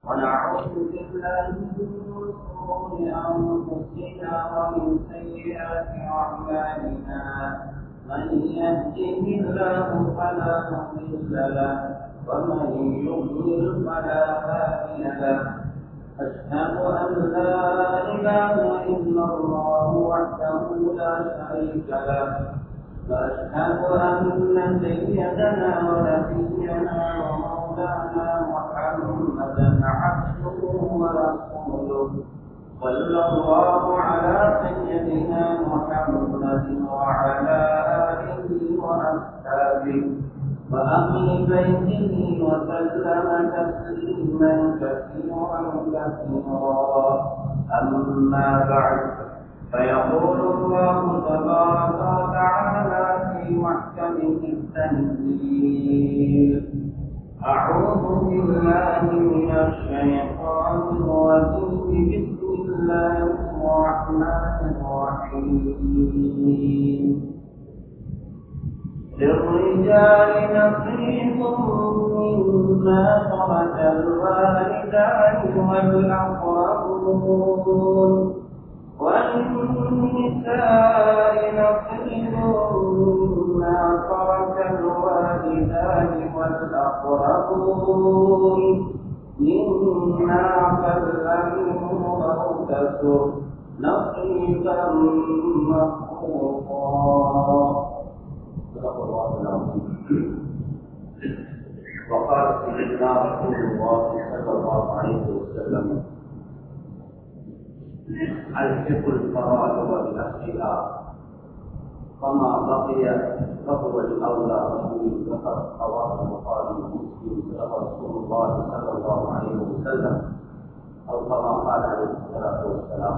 ونعوذ بالله من شرور أنفسنا ومن سيئات أعمالنا من يهده الله فلا مضل له ومن يضلل فلا هادي له أشهد أن لا إله إلا الله وحده لا شريك له وأشهد أن سيدنا ونبينا ومولانا محمدا عبده ورسوله صلى الله على سيدنا محمد وعلى آله وأصحابه وأهل بيته وسلم تسليما كثيرا كثيرا أما بعد فيقول الله تبارك وتعالى في محكمه التنزيل أعوذ بالله من الشيطان الرجيم بسم الله الرحمن الرحيم للرجال نصيب مما ترك الوالدان والأقربون وللنساء نصيب مما ترك الوالدان والأقربون مما قل منه أو كثر نصيبا مفروضا. صدق الله العظيم. وقال سيدنا رسول الله صلى الله عليه وسلم: الحق الفرائض بأهلها فما بقي فهو الأولى رسول ذكر رواه البخاري ومسلم. صدق رسول الله صلى الله عليه وسلم أو كما قال عليه الصلاة والسلام.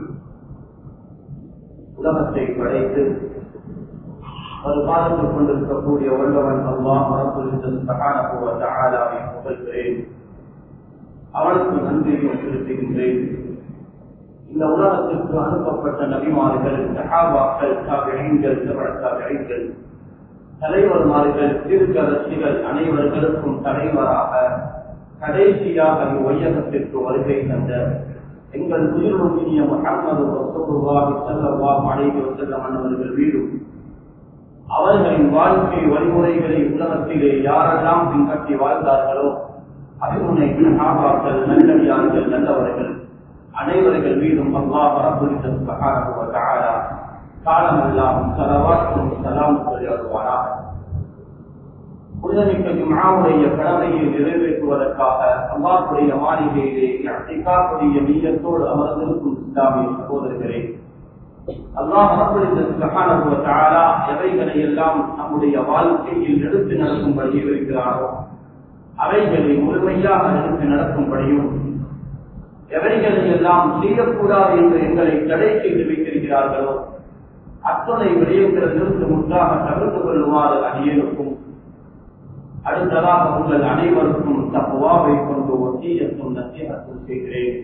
உலகத்தை படைத்து பரிபாலித்துக் கொண்டிருக்கக்கூடிய வல்லவன் அல்லாஹ் ரப்பல் இஸ்ஸத் சுப்ஹானஹு வ தஆலாவை புகழ்கிறேன், அவனுக்கு நன்றியை செலுத்துகின்றேன். இந்த உலகத்திற்கு அனுப்பப்பட்ட நபிமார்கள், சஹாபாக்கள், தாபிஈன்கள், தபஅத்தாபிஈன்கள், தலைவர்மார்கள், தீர்க்கதரிசிகள் அனைவர்களுக்கும் தலைவராக கடைசியாக இவ்வையகத்திற்கு வருகை தந்த எங்கள் உயிரினுடைய முஹம்மது ரசூலுல்லாஹி ஸல்லல்லாஹு அலைஹி வஸல்லம் அவர்கள் மீதும் அவர்களின் வாழ்க்கை வழிமுறைகளை உலகத்திலே யாரெல்லாம் பின்பற்றி வாழ்ந்தார்களோ அபிமுனை சஹாபாக்கள், நல்லடியார்கள், நல்லவர்கள் அனைவர்கள் மீதும் அல்லாஹ் ரப்பல் இஸ்ஸத் சுப்ஹானஹு வ தஆலா காலமெல்லாம் ஸலவாத்தும் ஸலாமும் சொல்லி வருவாராக. புனிதமிக்க ஜும்ஆவுடைய கடமையை நிறைவேற்றுவதற்காக அல்லாஹ்வுடைய மாளிகையிலே இஅ்திகாஃபுடைய நிய்யத்தோடு அமர்ந்திருக்கும் இஸ்லாமிய சகோதரர்களே, அல்லாஹ் ரப்பல் இஸ்ஸத் சுப்ஹானஹு வ தஆலா எவைகளை எல்லாம் நம்முடைய வாழ்க்கையில் எடுத்து நடக்கும்படி இருக்கிறாரோ அவைகளை முழுமையாக எடுத்து நடக்கும்படியும், எவைகளை எல்லாம் செய்யக்கூடாது என்று எங்களை தடை செய்து வைத்திருக்கிறார்களோ அத்துணை விடயங்களிலிருந்து முற்றாக தவிர்த்து கொள்ளுமாறு அடியேனுக்கும் அடுத்ததாக உங்கள் அனைவருக்கும் தக்வாவை கொண்டு வசியத்தும் நசீஹத்தும் செய்கிறேன்.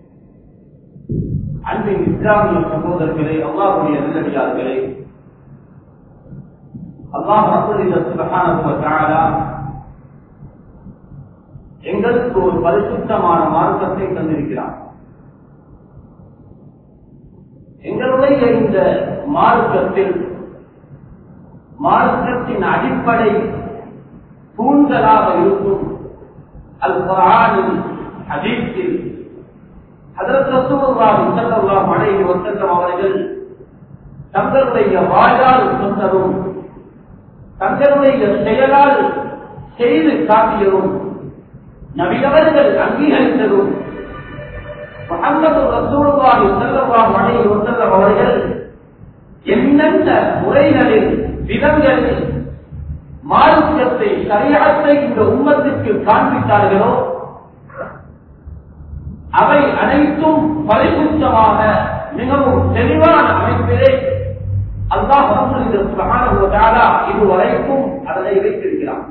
அன்பின் இஸ்லாமிய சகோதரர்களே, அல்லாஹ்வுடைய நல்லடியார்களே, அல்லாஹ் ரப்பல் இஸ்ஸத் சுப்ஹானஹு வ தஆலா எங்களுக்கு ஒரு பரிசுத்தமான மார்க்கத்தை தந்திருக்கிறார். எங்களுடைய இந்த மார்க்கத்தின் அடிப்படை தூண்களாக இருக்கும் அல் குர்ஆனில், ஹதீஸில் ஹஜ்ரத் ரசூலுல்லாஹி ஸல்லல்லாஹு அலைஹி வஸல்லம் அவர்கள் தங்களுடைய வாயால் சொன்னதும் தங்களுடைய செயலால் செய்து காட்டியதும் நபியவர்கள் அங்கீகரித்ததும் முஹம்மது ரசூலுல்லாஹி ஸல்லல்லாஹு அலைஹி வஸல்லம் அவர்கள் எந்தெந்த முறைகளில் விதங்களில் மார்க்கத்தை ஷரீஅத்தை இந்த உம்மத்துக்கு காண்பித்தார்களோ அவை அனைத்தும் பரிசுத்தமாக மிகவும் தெளிவான அமைப்பிலே அல்லாஹ் சுப்ஹானஹு வ தஆலா இதுவரைக்கும் அதனை வைத்திருக்கிறார்.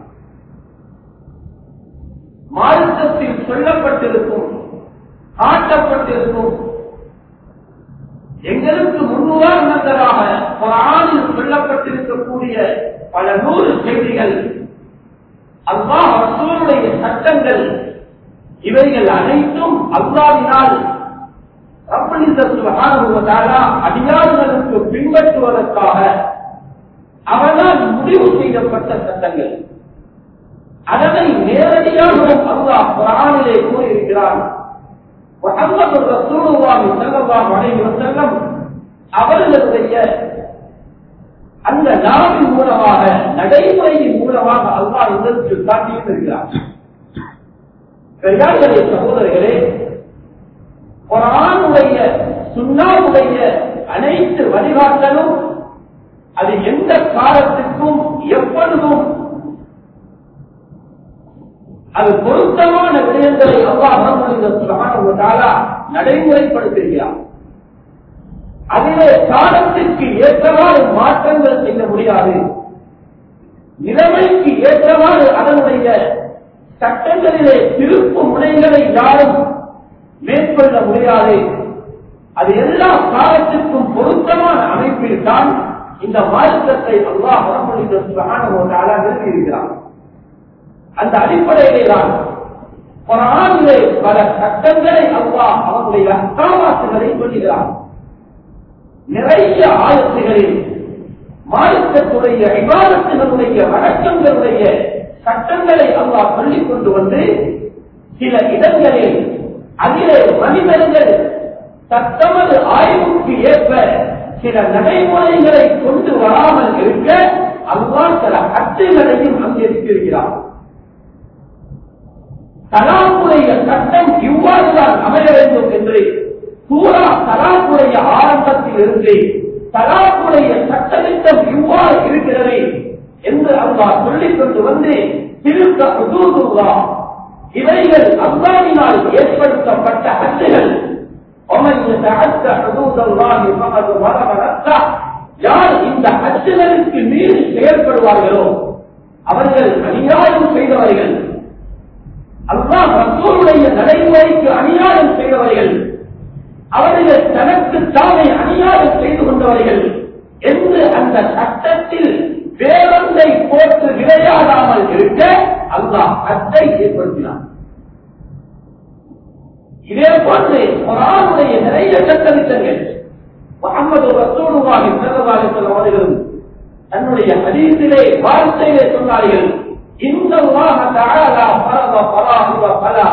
மார்க்கத்தில் சொல்லப்பட்டிருக்கும், காட்டப்பட்டிருக்கும், எங்களுக்கு முன்னுதாரணங்களாக குர்ஆனில் சொல்லப்பட்டிருக்கக்கூடிய பல நூறு செய்திகள், அல்லாஹ் ரசூலுடைய சட்டங்கள் இவைகள் அனைத்தும் அல்லாஹ்வினால் ரப்பல் இஸ்ஸத் சுப்ஹானஹு வ தஆலா அடியார்களுக்கு பின்பற்றுவதற்காக அவனால் முடிவு செய்யப்பட்ட சட்டங்கள். அதனை நேரடியாக அல்லாஹ் குர்ஆனிலே கூறியிருக்கிறார். முஹம்மது ரசூலுல்லாஹி ஸல்லல்லாஹு அலைஹி வஸல்லம் அவர்களுடைய அந்த நாவின் மூலமாக நடைமுறையின் மூலமாக அல்லாஹ் இதற்கு காட்டியிருக்கிறார். பெரியார்களே, சகோதரர்களே, குர்ஆனுடைய சுன்னாவுடைய அனைத்து வழிகாட்டலும் அது எந்த காலத்திற்கும் எப்பொழுதும் அது பொருத்தமான விடயங்களை அல்லாஹ் சுப்ஹானஹு வ தஆலா நடைமுறைப்படுத்துகிறார். அதிலே காலத்திற்கு ஏற்றவாறு மாற்றங்கள் செய்ய முடியாது. நிலைமைக்கு ஏற்றவாறு அதனுடைய சட்டங்களிலே திருப்பு முனைகளை யாரும் மேற்கொள்ள முடியாது. அது எல்லா காலத்திற்கும் பொருத்தமான அமைப்பில் தான் இந்த மார்க்கத்தை அல்லாஹ் சுப்ஹானஹு வ தஆலா நிறுவியிருக்கிறார். அந்த அடிப்படையிலே தான் குர்ஆனிலே பல சட்டங்களை அல்லாஹ் அவனுடைய அஹ்காமாத்துகளை சொல்கிறார். நிறைய ஆயத்துகளில் மார்க்கத்துடைய இபாதத்துகளுடைய வணக்கங்களுடைய சட்டங்களை அல்லாஹ் சொல்லிக் கொண்டு வந்து சில இடங்களில் அதிலே மனிதர்கள் தத்தமது ஆய்வுக்கு ஏற்ப சில நடைமுறைகளை கொண்டு வராமல் இருக்க அல்லாஹ் சில ஹத்துகளையும் அங்கீகரித்திருக்கிறார். தலாக்குடைய சட்டம் இவ்வாறுதான் அமைய வேண்டும் என்று சூரா தலாக்குடைய ஆரம்பத்தில் இருந்து தலாக்குடைய சட்டத்திட்டம் இவ்வாறு இருக்கிறது என்று அல்லாஹ் சொல்லிக் கொண்டு வந்து திருக்க ஹுதூதுல்லாஹ், இவைகள் அல்லாஹ்வினால் ஏற்படுத்தப்பட்ட ஹத்துகள். யார் இந்த ஹத்துகளுக்கு மீறி செயல்படுவார்களோ அவர்கள் அநியாயம் செய்தவர்கள், அல்லாஹ் ரசூலுடைய நடைமுறைக்கு அநியாயம் செய்தவர்கள், அவர்கள் தனக்கு தானே அநியாயம் செய்து கொண்டவர்கள் என்று அந்த சட்டத்தில் வேறொன்றை போட்டு விளையாடாமல் இருக்க அல்லாஹ் ஹத்தை ஏற்படுத்தினார். இதே போன்று குர்ஆனுடைய நிறைய சட்டத்திட்டங்கள் முஹம்மது ரசூலுல்லாஹி ஸல்லல்லாஹு அலைஹி வஸல்லம் அவர்களும் தன்னுடைய ஹதீஸிலே வார்த்தையிலே சொன்னார்கள், இன்னல்லாஹ தஆலா ஃபரத ஃபராஹு வ ஃபலா.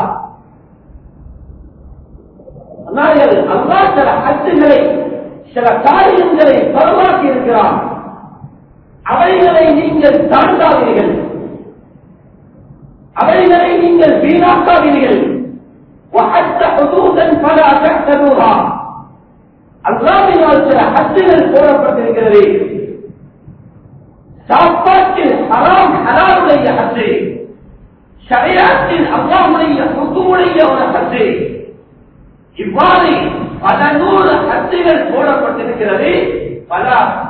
அல்லாஹ் சில ஹத்துகளை சில காரியங்களை பரவாக்கி இருக்கிறார், அவைகளை நீங்கள் தாண்டாதீர்கள், அவைகளை நீங்கள் வீணாக்காதீர்கள். அல்லாஹ்வினால் சில ஹத்துகள் போடப்பட்டிருக்கிறது. சாப்பாட்டில் ஹராம் ஹலாலுடைய ஹத்து, ஷரியத்தில் அல்லாஹ்வுடைய ஹுக்முடைய ஒரு ஹத்து, இவ்வாறு பல 100 ஹத்துகள் போடப்பட்டிருக்கிறது. பல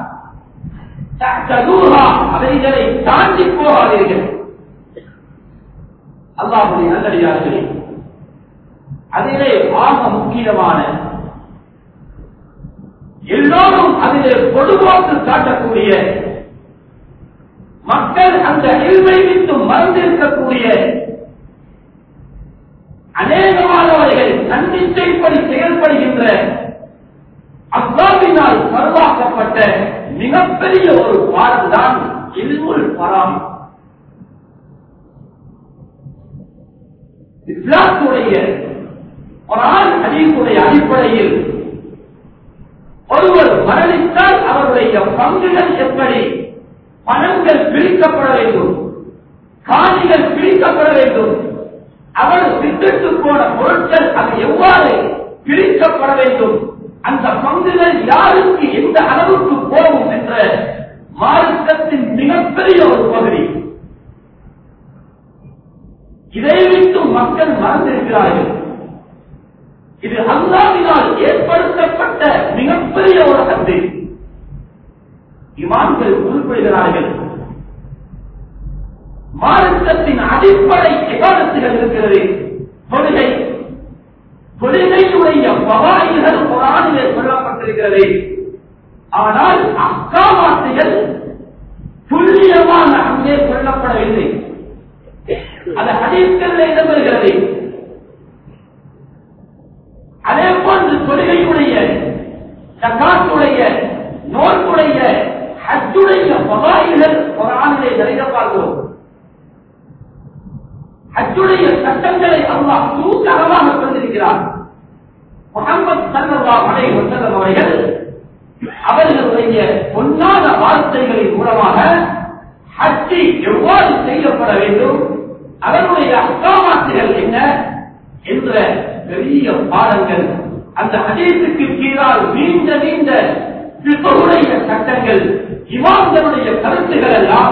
அவைகளை தாண்டி போகாதீர்கள். அல்லாஹ்வுடைய நல்லடியார்களே, அதிலே ஆக முக்கியமான எல்லோரும் அதிலே பொதுவாக்கு காட்டக்கூடிய மக்கள் அந்த இல்மை விட்டு மறந்திருக்கக்கூடிய அநேகமானவர்கள் நன்னிச்சைப்படி செயல்படுகின்ற அல்லாஹ்வினால் பரவாக்கப்பட்ட மிகப்பெரிய ஒரு பாடம்தான் இல்முல் ஃபராம். இஸ்லாத்துடைய குர்ஆன் ஹதீஸுடைய அடிப்படையில் ஒருவர் மரணித்தால் அவருடைய பங்குகள் எப்படி, பணங்கள் பிரிக்கப்பட வேண்டும், காணிகள் பிரிக்கப்பட வேண்டும், அவர் விட்டுட்டு போன பொருட்கள் அது எவ்வாறு பிரிக்கப்பட வேண்டும், அந்த பங்குகள் யாருக்கு எந்த அளவுக்கு போகும் என்ற மார்க்கத்தின் மிகப்பெரிய ஒரு பகுதி. இதை விட்டு மக்கள் மறந்திருக்கிறார்கள். இது அல்லாஹ்வினால் ஏற்படுத்தப்பட்ட மிகப்பெரிய ஒரு ஹத்து. இமாம்கள் குறிப்பிடுகிறார்கள், மார்க்கத்தின் அடிப்படை இபாதத்துகள் இருக்கிறது. தொழுகை, தொழுகையுடைய பவாயிகள் குர்ஆனிலே சொல்லப்பட்டிருக்கிறது. ஆனால் அஹ்காமாத்துகள் துல்லியமான அங்கே சொல்லப்படவில்லை. அது ஹதீஸ்களில் இடம்பெறுகிறது. தொழுகையுடைய, ஜகாத்துடைய, நோன்புடைய, ஹஜ்ஜுடைய ஃபதாயில்கள் குர்ஆனிலே நிறைய பார்க்கிறோம். ஹஜ்ஜுடைய சட்டங்களை அல்லாஹ் தூக்கமாக சொல்லியிருக்கிறார். முஹம்மது ஸல்லல்லாஹு அலைஹி வஸல்லம் அவர்கள் அவர்களுடைய பொன்னான வார்த்தைகளின் மூலமாக ஹஜ்ஜை எவ்வாறு செய்யப்பட வேண்டும், அவருடைய அஹ்காமாத்துகள் என்ன என்ற பெரிய பாடங்கள், அந்த ஹதீஸுக்கு கீழால் நீண்ட நீண்ட ஃபிக்ஹுடைய சட்டங்கள், இமாம்களுடைய கருத்துக்கள் எல்லாம்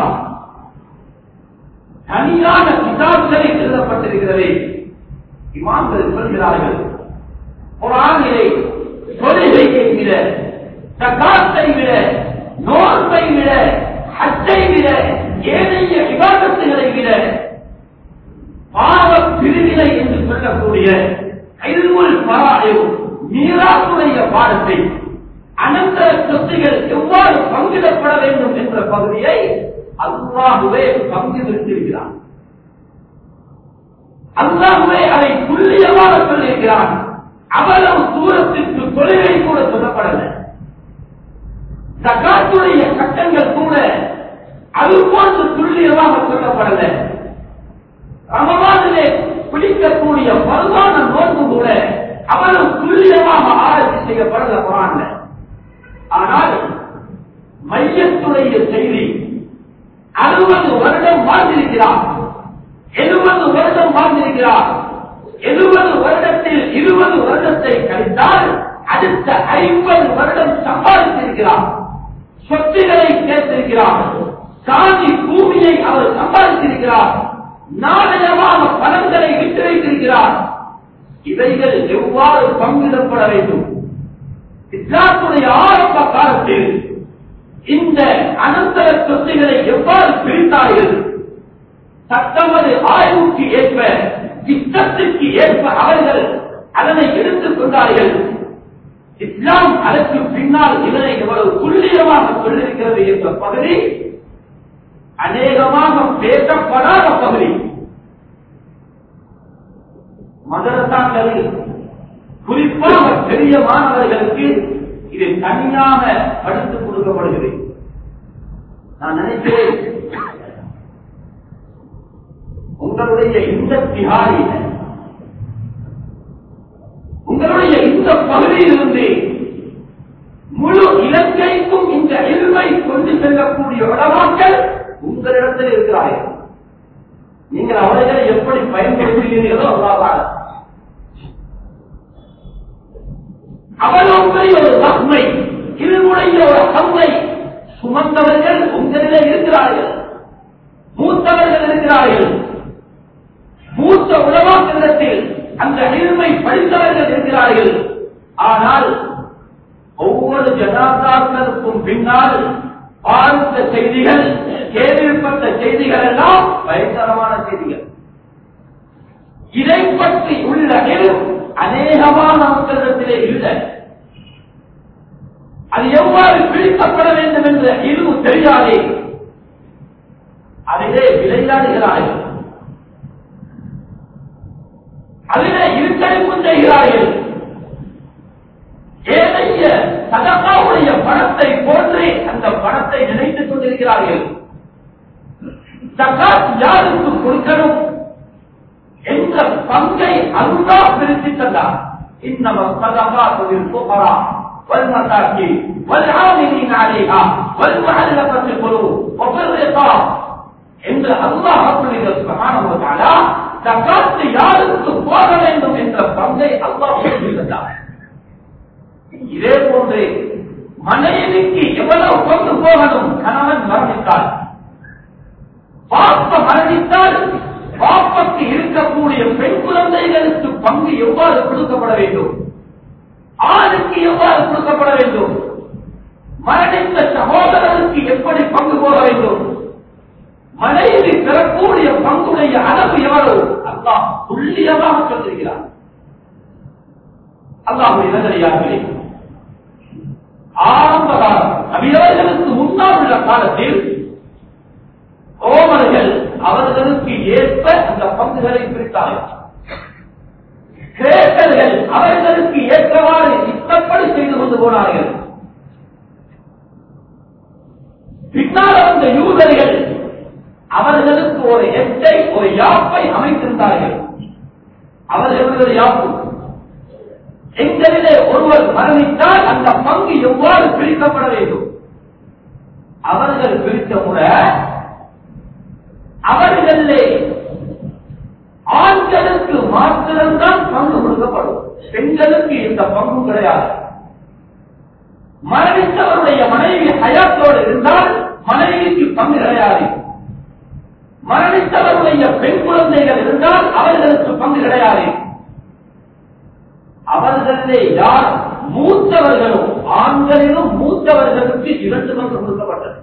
தனியான கிதாப்களில் எழுதப்பட்டிருக்கிறது. இமாம்கள் சொல்கிறார்கள், குர்ஆனிலே தொழுகையை விட, ஜகாத்தை விட, நோன்பை விட, ஹஜ்ஜை விட, ஏனைய இபாதத்துகளை விட பாவ பிரிவினை என்று சொல்லக்கூடிய இல்முல் ஃபராயித், மீராசுடைய பாடத்தை, அனந்தர சொத்துகள் எவ்வாறு பங்கிடப்பட வேண்டும் என்ற பகுதியை அல்லாஹ்வே பங்கிட்டிருக்கிறான். அல்லாஹ்வே அதை துல்லியமாக சொல்லியிருக்கிறான். அவ்வளவு தூரத்திற்கு தொழுகை கூட சொல்லப்படவில்லை. ஜகாத்துடைய சட்டங்கள் கூட அதுபோன்று துல்லியமாக சொல்லப்படவில்லை. ரமலானிலே பிடிக்கக்கூடிய பருவான நோன்பு கூட அவ்வளவு துல்லியமாக ஆராய்ச்சி செய்யப்படல குர்ஆன்ல. ஆனால் மையத்துடைய செய்தி 60 வருடம் வாழ்ந்திருக்கிறார், 70 வருடம் வாழ்ந்திருக்கிறார். 70 வருடத்தில் 20 வருடத்தை கழித்தால் அடுத்த 50 வருடம் சம்பாதித்திருக்கிறார். சொத்துக்களை சேர்த்திருக்கிறார், சாதி பூமியை அவர் சம்பாதித்திருக்கிறார், நாணயமாக பணங்களை விட்டு வைத்திருக்கிறார். இவைகள் எவ்வாறு பங்கிடப்பட வேண்டும்? இஸ்லாத்துடைய ஆரம்ப காலத்தில் இந்த அனந்தர சொத்துக்களை எவ்வாறு பிரித்தார்கள்? தத்தமது ஆய்வுக்கு ஏற்ப, இஷ்டத்திற்கு ஏற்ப அவர்கள் அதனை எடுத்துக் கொண்டார்கள். இஸ்லாம் அதற்கு பின்னால் இதனை எவ்வளவு துல்லியமாக சொல்லியிருக்கிறது என்ற பகுதி அநேகமாக பேசப்படாத பகுதி. மதரசாக்களில் குறிப்பாக பெரிய மாணவர்களுக்கு இது தனியாக படித்துக் கொடுக்கப்படுகிறது. நான் நினைக்கிறேன் உங்களுடைய இந்த திகாரில், உங்களுடைய இந்த பகுதியிலிருந்து முழு இலங்கைக்கும் இந்த இல்மை கொண்டு செல்லக்கூடிய உலமாக்கள் உங்களிடத்தில் இருக்கிறார்கள். நீங்கள் அவர்களை எப்படி பயன்படுத்துகிறீர்களோ அல்லாஹ் அவ்வளவு ஒரு தன்மை, இருமுடைய ஒரு தன்மை சுமந்தவர்கள் உங்களிலே இருக்கிறார்கள். மூத்தவர்கள் இருக்கிறார்கள். மூத்த உலமாக்களிடத்தில் அந்த இல்மை படித்தவர்கள் இருக்கிறார்கள். ஆனால் ஒவ்வொரு ஜனாதாக்களுக்கும் பின்னால் பார்த்த செய்திகள், கேள்விப்பட்ட செய்திகள் எல்லாம் பயங்கரமான செய்திகள். இதை பற்றி உள்ள அநேகமான மக்களிடத்திலே இல்லை. அது எவ்வாறு பிரிக்கப்பட வேண்டும் என்ற இழிவு தெரியாதே அதிலே விளையாடுகிறார்கள், அதிலே இருட்டடிப்பு செய்கிறார்கள். ஏனைய சதகாவுடைய பணத்தை போன்று அந்த பணத்தை நினைத்துக் கொண்டிருக்கிறார்கள். ஜகாத் யாருக்கு கொடுக்கணும் என்ற பங்கை அல்லாஹ் பிரித்து தந்தார். இன்னம ஸதகாத்து லில் ஃபுகரா வல் மசாகீன் வல் ஆமிலீன அலைஹா வல் முஅல்லஃபத்தி குலூப் வ ஃபிர் ரிகாப் என்று அல்லாஹ் சுப்ஹானஹு வ தஆலா ஜகாத் யாருக்கு போக வேண்டும் என்ற பங்கை அல்லாஹ் பிரித்து தந்தார். இதே போன்று மனைவிக்கு எவ்வளவு கொண்டு போகணும்? கணவன் மரணித்தால், பாப்ப மரணித்தால் பாப்பக்கு இருக்கக்கூடிய பெண் குழந்தைகளுக்கு பங்கு எவ்வாறு கொடுக்கப்பட வேண்டும்? ஆணுக்கு எவ்வாறு கொடுக்கப்பட வேண்டும்? மரணித்த சகோதரருக்கு எப்படி பங்கு போக வேண்டும்? மனைவி பெறக்கூடிய பங்குடைய அளவு எவ்வளவு? அல்லாஹ் துல்லியமாக சொல்லியிருக்கிறார். அல்லாஹ்வுடைய நல்லடியார்களே, ஆரம்ப காலம் நபியவர்களுக்கு முன்னால் உள்ள காலத்தில் ரோமர்கள் அவர்களுக்கு ஏற்ப அந்த பங்குகளை பிரித்தார்கள். கிரேக்கர்கள் அவர்களுக்கு ஏற்றவாறு கொண்டு போனார்கள். பின்னால் வந்த யூதர்கள் அவர்களுக்கு ஒரு எட்டை, ஒரு யாப்பை அமைத்திருந்தார்கள். அவர்களுடைய யாப்பு, எங்களிலே ஒருவர் மரணித்தால் அந்த பங்கு எவ்வாறு பிரிக்கப்பட வேண்டும். அவர்கள் பிரித்த முறை, அவர்களே ஆண்களுக்கு மாத்திரம்தான் பங்கு கொடுக்கப்படும், பெண்களுக்கு இந்த பங்கு கிடையாது. மரணித்தவருடைய மனைவி ஹயாத்தோடு இருந்தால் மனைவிக்கு பங்கு கிடையாது. மரணித்தவருடைய பெண் குழந்தைகள் இருந்தால் அவர்களுக்கு பங்கு கிடையாது. அவர்களே யார் மூத்தவர்களும், ஆண்களிலும் மூத்தவர்களுக்கு 2 பங்கு கொடுக்கப்பட்டது.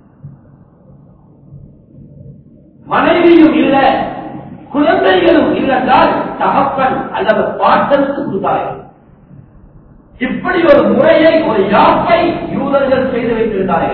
மனைவியும் இல்லை, குழந்தைகளும் இல்லைன்றால் தகப்பன் அல்லது பாட்டனுக்கு கொடுத்தார்கள். இப்படி ஒரு முறையை, ஒரு யாப்பை யூதர்கள் செய்து வைத்திருந்தார்கள்.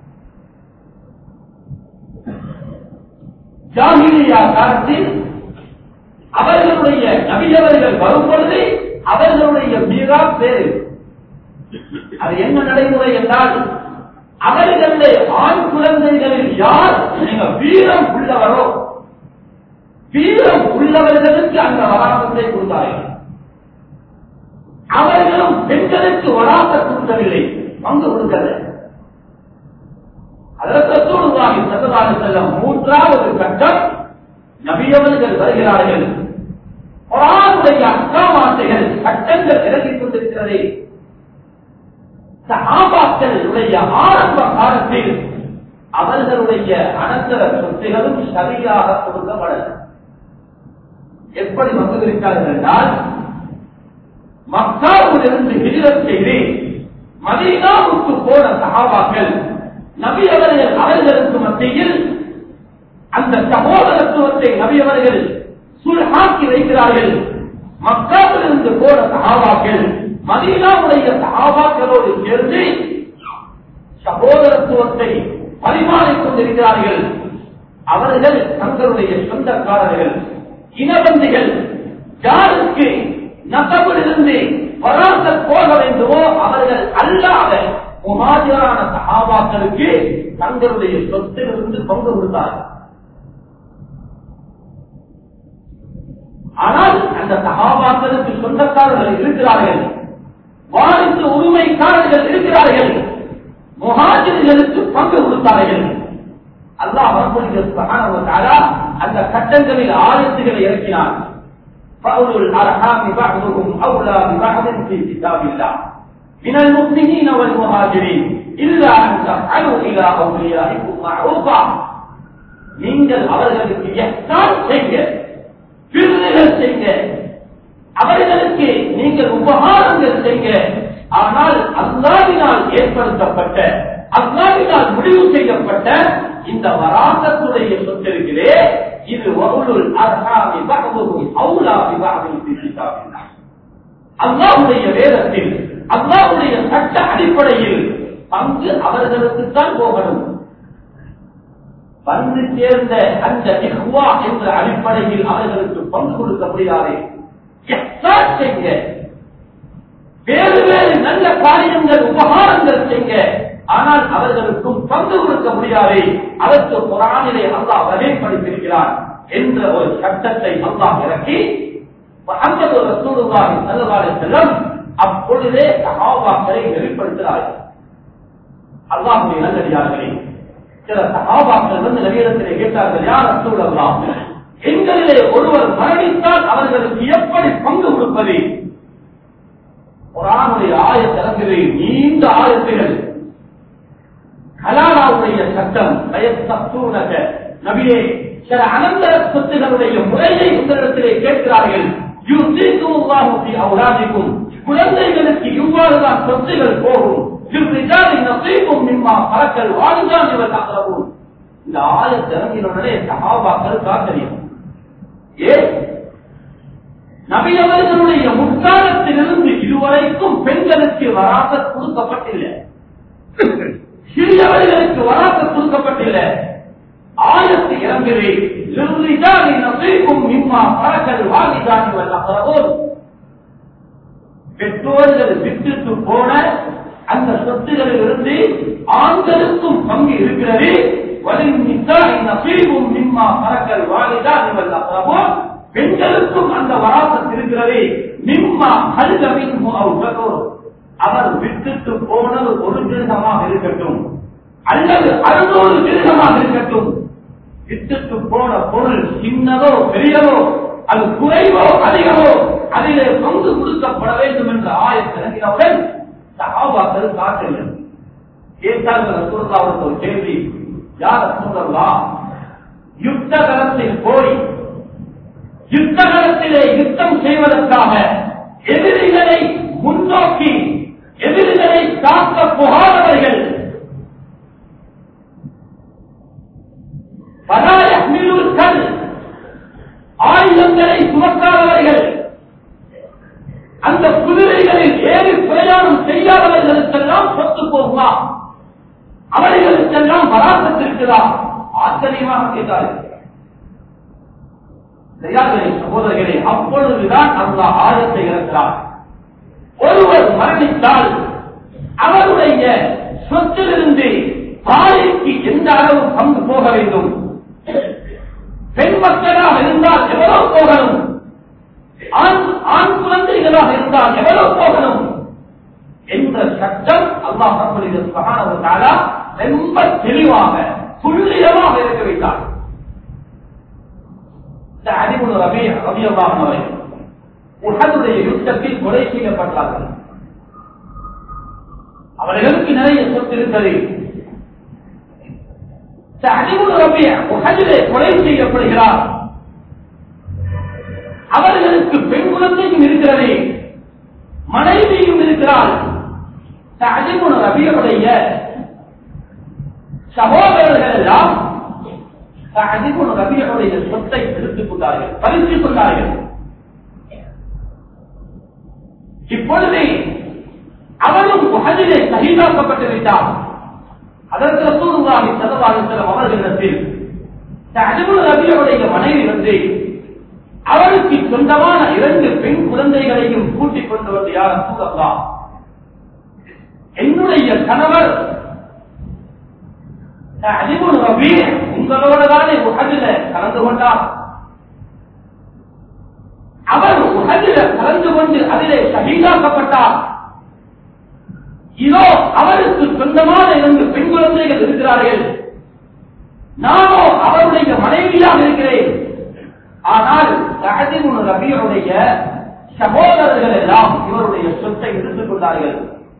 ஜாஹிலியா காலத்தில் அவர்களுடைய நபியவர்கள் வரும் பொழுது அவர்களுடைய மீராஸ் வேறு. அது என்ன நடைமுறை என்றால், அவர்களே ஆண் குழந்தைகளில் யார் வீரம் உள்ளவரோ, வீரம் உள்ளவர்களுக்கு அந்த வராசத்தை கொடுத்தார்கள். அவர்களும் பெண்களுக்கு வராச கொடுக்கவில்லை, பங்கு கொடுக்கவில்லை. அதற்கு செல்லும் 3வது கட்டம், நபியவர்கள் வருகிறார்கள். குர்ஆனுடைய அஹ்காமாத்துகள், சட்டங்கள் இறங்கிக் கொண்டிருக்கிறது. சஹாபாக்களுடைய ஆரம்ப காலத்தில் அவர்களுடைய அனந்தர சொத்துகளும் சரியாக கொடுக்கப்படல. எப்படி வந்திருக்கிறார்கள் என்றால், மக்காவிலிருந்து ஹிஜ்ரத் செய்து மதீனாவுக்கு போன சஹாபாக்கள் நபி அவர்கள் அவர்களுக்கு மத்தியில் அந்த சகோதரத்துவத்தை நபி அவர்கள் சுல்ஹாக்கி வைக்கிறார்கள். மக்காவிலிருந்து போன சஹாபாக்கள் மதீனாவுடைய சஹாபாக்களோடு சேர்ந்து சகோதரத்துவத்தை பரிமாறிக் கொண்டிருக்கிறார்கள். அவர்கள் தங்களுடைய சொந்தக்காரர்கள், இனபந்திகள், யாருக்கு நசபிலிருந்து வராசத் போக வேண்டுமோ அவர்கள் அல்லாத முஹாஜிரான சஹாபாக்களுக்கு தங்களுடைய சொத்திலிருந்து பங்கு கொடுத்தார்கள். ஆனால் அந்த சஹாபாக்களுக்கு சொந்தக்காரர்கள் இருக்கிறார்கள், வாரிசு உரிமைக்காரர்கள் இருக்கிறார்கள், முஹாஜிர்களுக்கு பங்கு கொடுத்தார்கள். அல்லாஹ் சுப்ஹானஹு வ தஆலா அந்த கட்டங்களில் ஆயத்துகளை இறக்கினார். ஃபஅவுலுல் அர்ஹாமி பஅதுஹும் அவ்லா பிபஅதின் ஃபீ கிதாபில்லாஹ் மினல் முஃமினீன வல் முஹாஜிரீன் இல்லா அன் தஃஅலு இலா அவ்லியாஇக்கும் மஅரூஃபா. நீங்கள் அவர்களுக்கு இஹ்சான் செய்ய, விருதுகள் செய்ய, அவர்களுக்கு நீங்கள் உபகாரங்கள் செய்ய. ஆனால் அல்லாஹ்வினால் ஏற்படுத்தப்பட்ட, அல்லாஹ்வினால் முடிவு செய்யப்பட்ட இந்த வராசத்துடைய சொத்து இருக்கிறே, இது வஉலுல் அர்ஹாமி பஅதுஹும் அவ்லா பிபஅதின் ஃபீ கிதாபில்லாஹ். அல்லாஹ்வுடைய வேதத்தில், அல்லாஹ்வுடைய சட்ட அடிப்படையில் பங்கு அவர்களுக்குத்தான் போகணும். வந்து சேர்ந்த அந்த இஹ்வா என்ற அடிப்படையில் அவர்களுக்கு பங்கு கொடுக்க முடியாது. செய்ய, வேறு வேறு நல்ல காரியங்கள், உபகாரங்கள் செய்ய, ஆனால் அவர்களுக்கும் பங்கு கொடுக்க முடியாது. அதற்கு குர்ஆனிலே அல்லாஹ் வகைப்படுத்தியிருக்கிறார் என்ற ஒரு சட்டத்தை அல்லாஹ் இறக்கி முஹம்மது ரசூலுல்லாஹி ஸல்லல்லாஹு அலைஹி வஸல்லம் அப்பொழுதே சஹாபாக்களை வெளிப்படுத்தினார்கள். அல்லாஹ்வுடைய நல்லடியார்களே, சில சஹாபாக்கள் வந்து நபியிடத்திலே கேட்டார்கள், யா ரசூலல்லாஹ், எங்களிலே ஒருவர் மரணித்தால் அவர்களுக்கு எப்படி பங்கு கொடுப்பது? குர்ஆனுடைய ஆயத் இறங்குது, நீண்ட ஆயத்துகள். ஹலாலாவுடைய சட்டம், வயஸ்தூனக நபியே, சில அனந்தர சொத்துகளுடைய முறையை உங்களிடத்திலே கேட்கிறார்கள். யுஸீகுல்லாஹு ஃபீ அவ்லாதிக்கும், குழந்தைகளுக்கு இவ்வாறுதான் சொத்துகள் போகும். லிர்ரிஜாலி நஸீபும் மிம்மா தரக்கல் வாலிதானி வல் அக்ரபூன். இந்த ஆயத் இறங்கினோடனே சஹாபாக்கள் காத்தறியும். ஏன்? நபி அவர்களுடைய முற்காலத்திலிருந்து இதுவரைக்கும் பெண்களுக்கு வராசத் கொடுக்கப்பட்டில்லை, சிறியவர்களுக்கு வராசத் கொடுக்கப்பட்டில்லை. ஆயத்து இறங்குது, லிர்ரிஜாலி நஸீபும் மிம்மா தரக்கல் வாலிதானி வல் அக்ரபூன். பெற்றோர்கள் விட்டுட்டு போன அந்த சொத்துகளில் இருந்து ஆண்களுக்கும் பங்கு இருக்கிறது. பெண்களுக்கும் அந்த வராசத் இருக்கிறது. அவர் விட்டுட்டு போனது ஒரு திருகமாக இருக்கட்டும் அல்லது 600 திருகமாக இருக்கட்டும், விட்டுட்டு போன பொருள் சின்னதோ பெரியதோ, அது குறைவோ அதிகமோ, அதிலே பங்கு கொடுக்கப்பட வேண்டும் என்ற ஆயத் இறங்கினவுடன் சஹாபாக்கள் காட்டவில்லை. கேட்டார்கள் ரசூலுல்லாஹ் அவர்கள் ஒரு கேள்வி, யா ரசூலல்லாஹ், யுத்த களத்தில் போய் யுத்த களத்திலே யுத்தம் செய்வதற்காக எதிரிகளை முன்னோக்கி எதிரிகளை தாக்க போகாதவர்கள், ஆயுதங்களை சுமக்காதவர்கள், அந்த குதிரைகளில் ஏறி பிரயாணம் செய்யாதவர்களுக்கெல்லாம் சொத்து போகுமா? அவர்களுக்கெல்லாம் வராசத்திருக்கிறா? ஆச்சரியமாக கேட்டார்கள். சகோதரர்களே, அப்பொழுதுதான் அல்லாஹ் ஆயத்தை இறக்கிறார். ஒருவர் மரணித்தால் அவருடைய சொத்திலிருந்து தாய்க்கு எந்த அளவு பங்கு போக வேண்டும், பெண் மக்களாக இருந்தால் எவ்வளவு போகணும், ஆண் குழந்தைகளாக இருந்தால் எவ்வளவு போகணும் என்ற சட்டம் அல்லாஹ் சுப்ஹானஹு வ தஆலா ரொம்ப தெளிவாக துல்லியமாக இருக்க வைத்தார். அலிபுல் ரபீ ரலியல்லாஹு அன்ஹு அவர்கள் உஹதுடைய யுத்தத்தில் கொலை செய்யப்பட்டார்கள். அவர்களுக்கு நிறைய சொத்து இருக்கிறது. அலிபுல் ரபீ உஹதிலே கொலை செய்யப்படுகிறார். அவர்களுக்கு பெண் குழந்தையும் இருக்கிறது, மனைவியும் இருக்கிறார். அலிபுல் ரபீயுடைய சகோதரர்கள் எல்லாம் அலிபுல் ரபீயுடைய சொத்தை எடுத்துக் கொண்டார்கள், பறித்துக் கொண்டார்கள். இப்பொழுது அவரும் உஹதிலே ஷஹீதாக்கப்பட்டு விட்டார். அதற்கு ரசூலுல்லாஹி ஸல்லல்லாஹு அலைஹி வஸல்லம் அவர்களிடத்தில் அலிபுல் ரபீயுடைய மனைவி வந்து அவருக்கு சொந்தமான 2 பெண் குழந்தைகளையும் கூட்டிக் கொண்டு வந்து, யா ரசூலல்லாஹ், என்னுடைய கணவர் அலிபுல் ரபீ உங்களோட தானே உஹதிலே கலந்து கொண்டார். அவர் உஹதிலே கலந்து கொண்டு அதிலே ஷஹீதாக்கப்பட்டார். இதோ அவருக்கு சொந்தமான 2 பெண் குழந்தைகள் இருக்கிறார்கள். நானோ அவருடைய மனைவியாக இருக்கிறேன். ஆனால் அலிபுல் ரபீயுடைய சகோதரர்கள் எல்லாம் இவருடைய சொத்தை எடுத்துக் கொண்டார்கள்.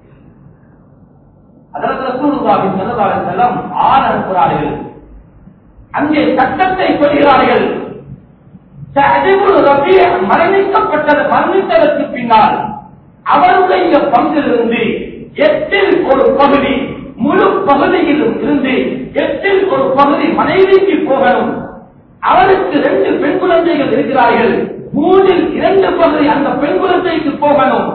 அதற்கு ரசூலுல்லாஹி ஸல்லல்லாஹு அலைஹி வஸல்லம் ஆள் அனுப்புகிறார்கள். அங்கே சட்டத்தை சொல்கிறார்கள். அலிபுல் ரபீ மரணித்ததற்கு பின்னால் அவருடைய பங்கிலிருந்து 8இல் ஒரு பகுதி, முழு பகுதியிலும் இருந்து 8இல் ஒரு பகுதி மனைவிக்கு போகணும். அவருக்கு 2 பெண் குழந்தைகள் இருக்கிறார்கள், 3இல் 2 பகுதி அந்த பெண் குழந்தைக்கு போகணும்.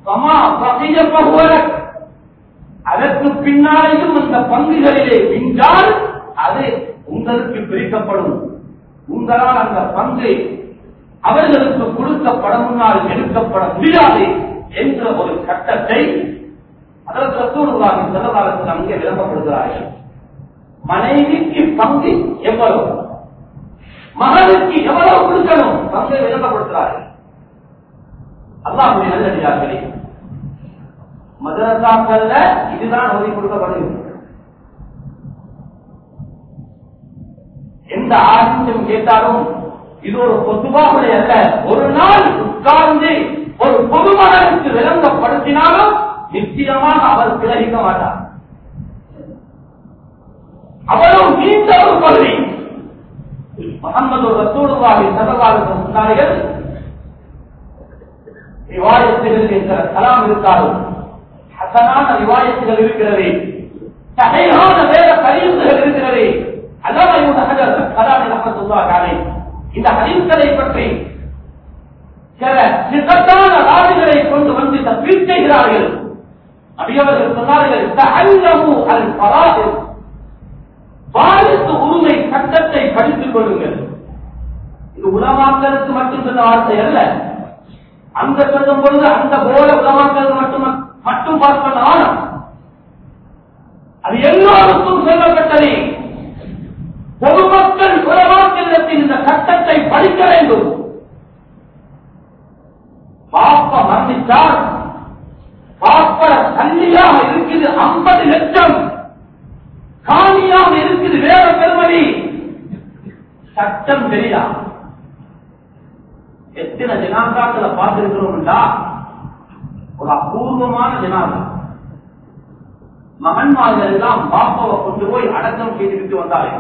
அதற்கு பின்னாலேயும் அந்த பங்குகளிலே பின்னால் அது உங்களுக்கு பிரிக்கப்படும். உங்களால் அந்த பங்கு அவர்களுக்கு கொடுக்கப்பட முன்னால் எடுக்கப்பட முடியாது என்ற ஒரு சட்டத்தை அதற்கு ரசூலுல்லாஹி ஸல்லல்லாஹு அலைஹி வஸல்லம் அங்கே விளக்கப்படுகிறார்கள். மனைவிக்கு பங்கு எவ்வளவு, மகனுக்கு எவ்வளவு கொடுக்கணும், பங்கை விளக்கப்படுகிறார்கள். அல்லாஹ்வுடைய நல்லடியார்களே, மதரசாக்கள்ல இதுதான் ஓதி கொடுக்கப்படுகிறது. எந்த ஆசிரியம் கேட்டாலும் இது ஒரு பொதுவாக அல்ல. ஒரு நாள் உட்கார்ந்து ஒரு பொதுமகனுக்கு விளங்கப்படுத்தினாலும் நிச்சயமாக அவர் கிரகிக்க மாட்டார். அவரும் நீண்ட ஒரு பகுதி. முஹம்மது ரசூலுல்லாஹி ஸல்லல்லாஹு அலைஹி வஸல்லம் சொன்னார்கள், ரிவாயத்துகள் என்ற கலாம் இருக்காது, ஹசனான ரிவாயத்துகள் இருக்கிறது, சஹீஹான வேற ஹதீஸ்கள் இருக்கிறது. அல்லாஹ் ஹஜர் கலாமி ரஹ்மத்துல்லாஹி அலைஹி இந்த ஹதீஸ்களை பற்றி சில சித்தத்தான ராவிகளை கொண்டு வந்து தஸ்பீத் செய்கிறார்கள். நபி அவர்கள் சொன்னார்கள், தஅல்லமு அல் ஃபராயித், வாரிசு உரிமை சட்டத்தை படித்துக் கொள்ளுங்கள். இது உலமாக்களுக்கு மட்டும் சொன்ன வார்த்தை அல்ல, அந்த சொல்லும் பொழுது அந்த போல உலமாக்கள் மட்டும் பார்ப்பது ஆனம். அது எல்லோருக்கும் சொல்லப்பட்டது. பொதுமக்கள் உலமாக்களிடத்தில் இந்த சட்டத்தை படிக்க வேண்டும். பாப்ப மரணித்தார், பாப்பட சல்லியாக இருக்குது 50 லட்சம், காணியாக இருக்குது வேற பெருமதி. சட்டம் தெரியா? எத்தனை ஜனாதாக்களை பார்த்திருக்கிறோம்டா, ஒரு அபூர்வமான ஜனாதா. மகன்மார்கள் எல்லாம் பாப்பாவை கொண்டு போய் அடக்கம் செய்துவிட்டு வந்தார்கள்.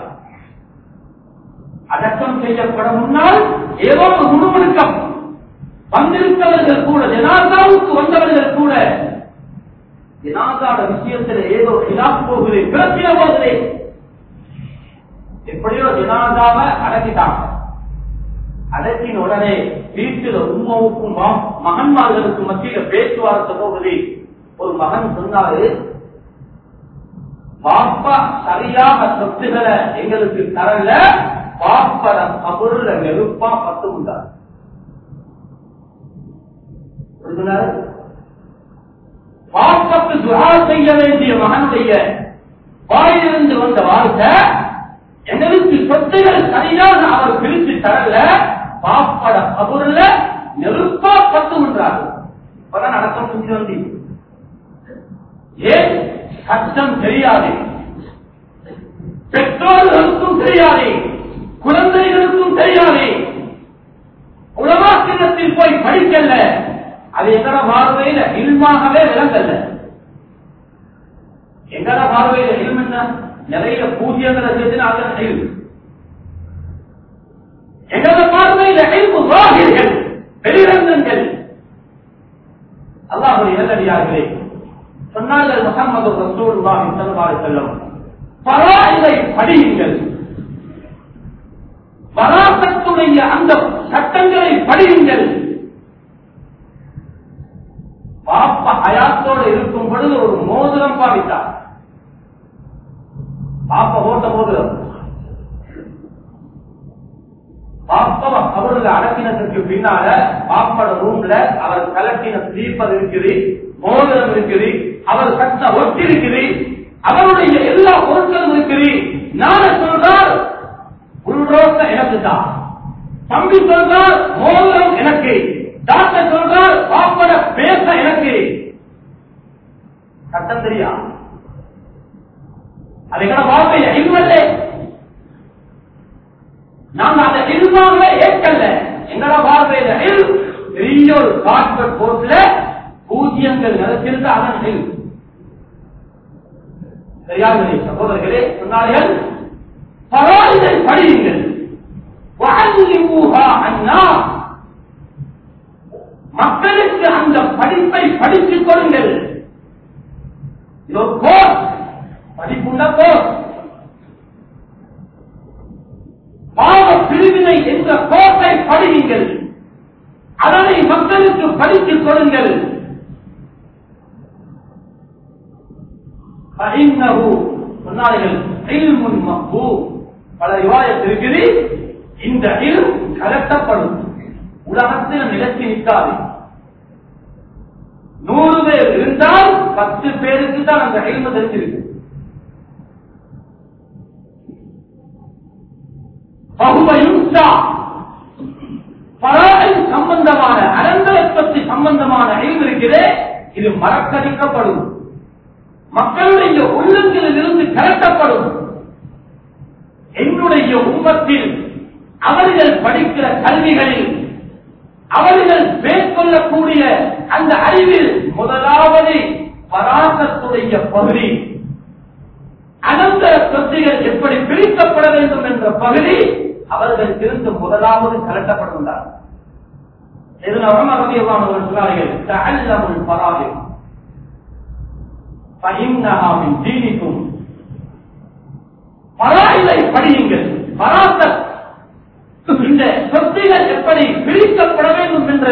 அடக்கம் செய்யப்பட முன்னால் ஏதோ ஒரு முழுமுழுக்கம். வந்திருந்தவர்கள் கூட, ஜனாதாவுக்கு வந்தவர்கள் கூட, ஜனாதாட விஷயத்தில் ஏதோ இலாப் போகுது, பிரச்சனை போகுது. எப்படியோ ஜனாதாவை அடக்கிட்டாங்க. அடக்கின உடனே வீட்டில் உம்மாவுக்கும் மகன்மார்களுக்கும் மத்தியில் பேச்சுவார்த்தை போகுது. ஒரு மகன் சொன்னாரு, பாப்பா சரியாக சொத்துகளை எங்களுக்கு தரல, பாப்பட கபருல நெருப்பா பத்து உண்டார். பாப்பாக்கு துஆ செய்ய வேண்டிய மகனுடைய வாயிலிருந்து வந்த வார்த்தை, எங்களுக்கு சொத்துகள் சரியாக அவர் பிரித்து தரல, பாப்பட கபருல நெருப்பா பத்து உண்டார். அப்பதான் அடக்கம் செஞ்சு வந்தி. ஏன்? சட்டம் தெரியாது, பெற்றோர்களுக்கும் தெரியாது, குழந்தைகளுக்கும் தெரியாது. உலமாக்கிடத்தில் போய் படிக்கல. அது எங்கட பார்வையில இல்மாகவே விளங்கல்ல. எங்கட பார்வையில இல்ம் என்ன? நிறைய பூஜ்யங்களை சேர்த்து எங்கட பார்வையில இல்மு வாஹிர்கள், வெளிரங்கங்கள். அல்லாஹ்வுடைய நல்லடியார்களே, சொன்னார்கள் முஹம்மது ரசூலுல்லாஹி ஸல்லல்லாஹு அலைஹி வஸல்லம், ஃபராயிதை படியுங்கள், வராசத்துடைய அந்த சட்டங்களை படியுங்கள். பாப்பா ஹயாத்தோடு இருக்கும் பொழுது ஒரு மோதிரம் பாவித்தார். பாப்பா ஓட்ட மோதிரம். பாப்பாவை அவர்கள் அடக்கினதுக்கு பின்னால பாப்பாட ரூம்ல அவர் கலட்டின ஸ்லீப்பர் இருக்குது, மோதிரம் இருக்குது, அவர் கட்ட ஒட்டி இருக்குது, அவருடைய எல்லா பொருட்களும் இருக்குது. நான சொல்றார், உள்ரோட்ட எனக்கு தான். தம்பி சொல்றார், மோதிரம் எனக்கு. டாக்டர் சொல்றார், பாப்பட பேச எனக்கு. சட்டம் தெரியா? அது எங்கட வாழ்க்கையில இல்ல. நாங்க அந்த இல்மாவே ஏற்கல்ல. எங்கட வாழ்க்கையில பெரிய ஒரு கார்பெட் போர்ட்ல பூஜ்யங்கள் நிலத்திலிருந்து அதன் சரியாகவே சகோதரர்களே சொன்னார்கள், பரவாயில்லை படியுங்கள், மக்களுக்கு அந்த படிப்பை படித்துக் கொள்ளுங்கள். இது ஒரு கோர்ஸ், படிப்புள்ள கோர்ஸ். பாவ பிரிவினை என்ற கோர்ஸை படியுங்கள், அதனை மக்களுக்கு படித்துக் கொள்ளுங்கள். சொன்னார்கள், பல ரிவாயத் இருக்குது, இந்த இல்ம் கலட்டப்படும், உலகத்தில் நிலத்தி நிற்காது. 100 பேர் இருந்தால் 10 பேருக்கு தான் அந்த இல்மு தெரிஞ்சிருக்கு. சம்பந்தமான அனந்தரத்தை சம்பந்தமான இல்மு இருக்கிறே, இது மறக்கடிக்கப்படும், மக்களுடைய உள்ளங்களில் இருந்து கலட்டப்படும். என்னுடைய உம்மத்தில் அவர்கள் படிக்கிற கல்விகளில் அவர்கள் மேற்கொள்ளக்கூடிய அந்த அறிவில் முதலாவது பராசத்துடைய பகுதி, அனந்தர சொத்துகள் எப்படி பிரிக்கப்பட வேண்டும் என்ற பகுதி அவர்கள் இருந்து முதலாவது கலட்டப்படுகின்றார். சொன்னார்கள், தஅல்லமுல் பராயிம் ஃபஇன்னஹா மின் தீனிக்கும். பராயிலை படியுங்கள், பராசத் இந்த சொத்துகள் எப்படி பிரிக்கப்பட வேண்டும் என்ற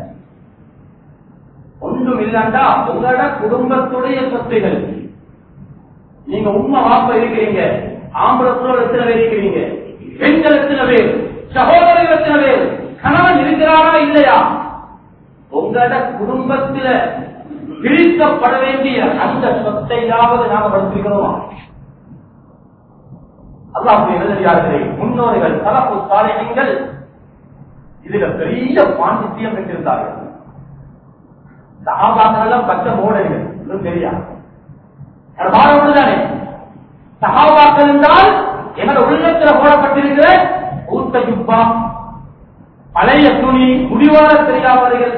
ஒன்றும் இல்லண்டா உங்களோட குடும்பத்துடைய சொத்துகள். நீங்க உண்மை வாப்ப இருக்கிறீங்க, ஆம்பளத்தோடு எத்தனை பேர் இருக்கிறீங்க, பெண்கள் எத்தனை பேர், சகோதரர்கள் எத்தனை பேர், கணவன் இருக்கிறாரா இல்லையா, உங்களோட குடும்பத்தில பிரிக்கப்பட வேண்டிய அந்த சொத்தையாவது நாம படிச்சிருக்கிறோமா? அல்லாஹ்வுடைய நல்லடியார்களே, முன்னோர்கள் சலஃபு சாலிஹீன்கள் இதுல பெரிய பாண்டித்தியம் பெற்றிருந்தார்கள். சஹாபாக்கள் எல்லாம் பச்சை மோடர்கள் தெரியாது. தானே சஹாபாக்கள் என்றால் எங்களோட உள்ளத்தில் போடப்பட்டிருக்கிற ஊத்த ஜுப்பா, பழைய துணி, முடிவான தெரியாதவர்கள்,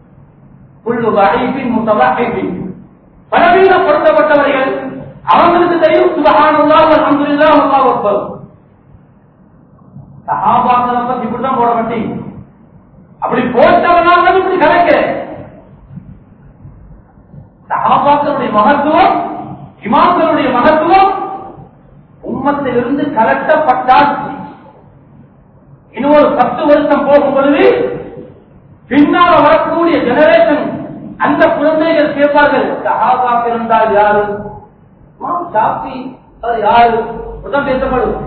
பலவீனப்படுத்தப்பட்டவர்கள். அவங்களுக்கு தெரியும் சுப்ஹானல்லாஹ் அல்ஹம்துலில்லாஹ் அல்லாஹு அக்பர். சஹாபாக்களை பத்தி இப்படிதான் போட மாட்டீங்க. அப்படி போட்டவனால இப்படி கணக்கிறேன். சஹாபாக்களுடைய மகத்துவம், இமாம்களுடைய மகத்துவம் உம்மத்திலிருந்து கலட்டப்பட்டால் இன்னும் ஒரு 10 வருஷம் போகும் பொழுது பின்னால வரக்கூடிய ஜெனரேஷன் அந்த குழந்தைகள் கேட்பார்கள், சஹாபாக்கள் இருந்தால் யாரு, ஷாஃபி யாரு பேசப்படும்.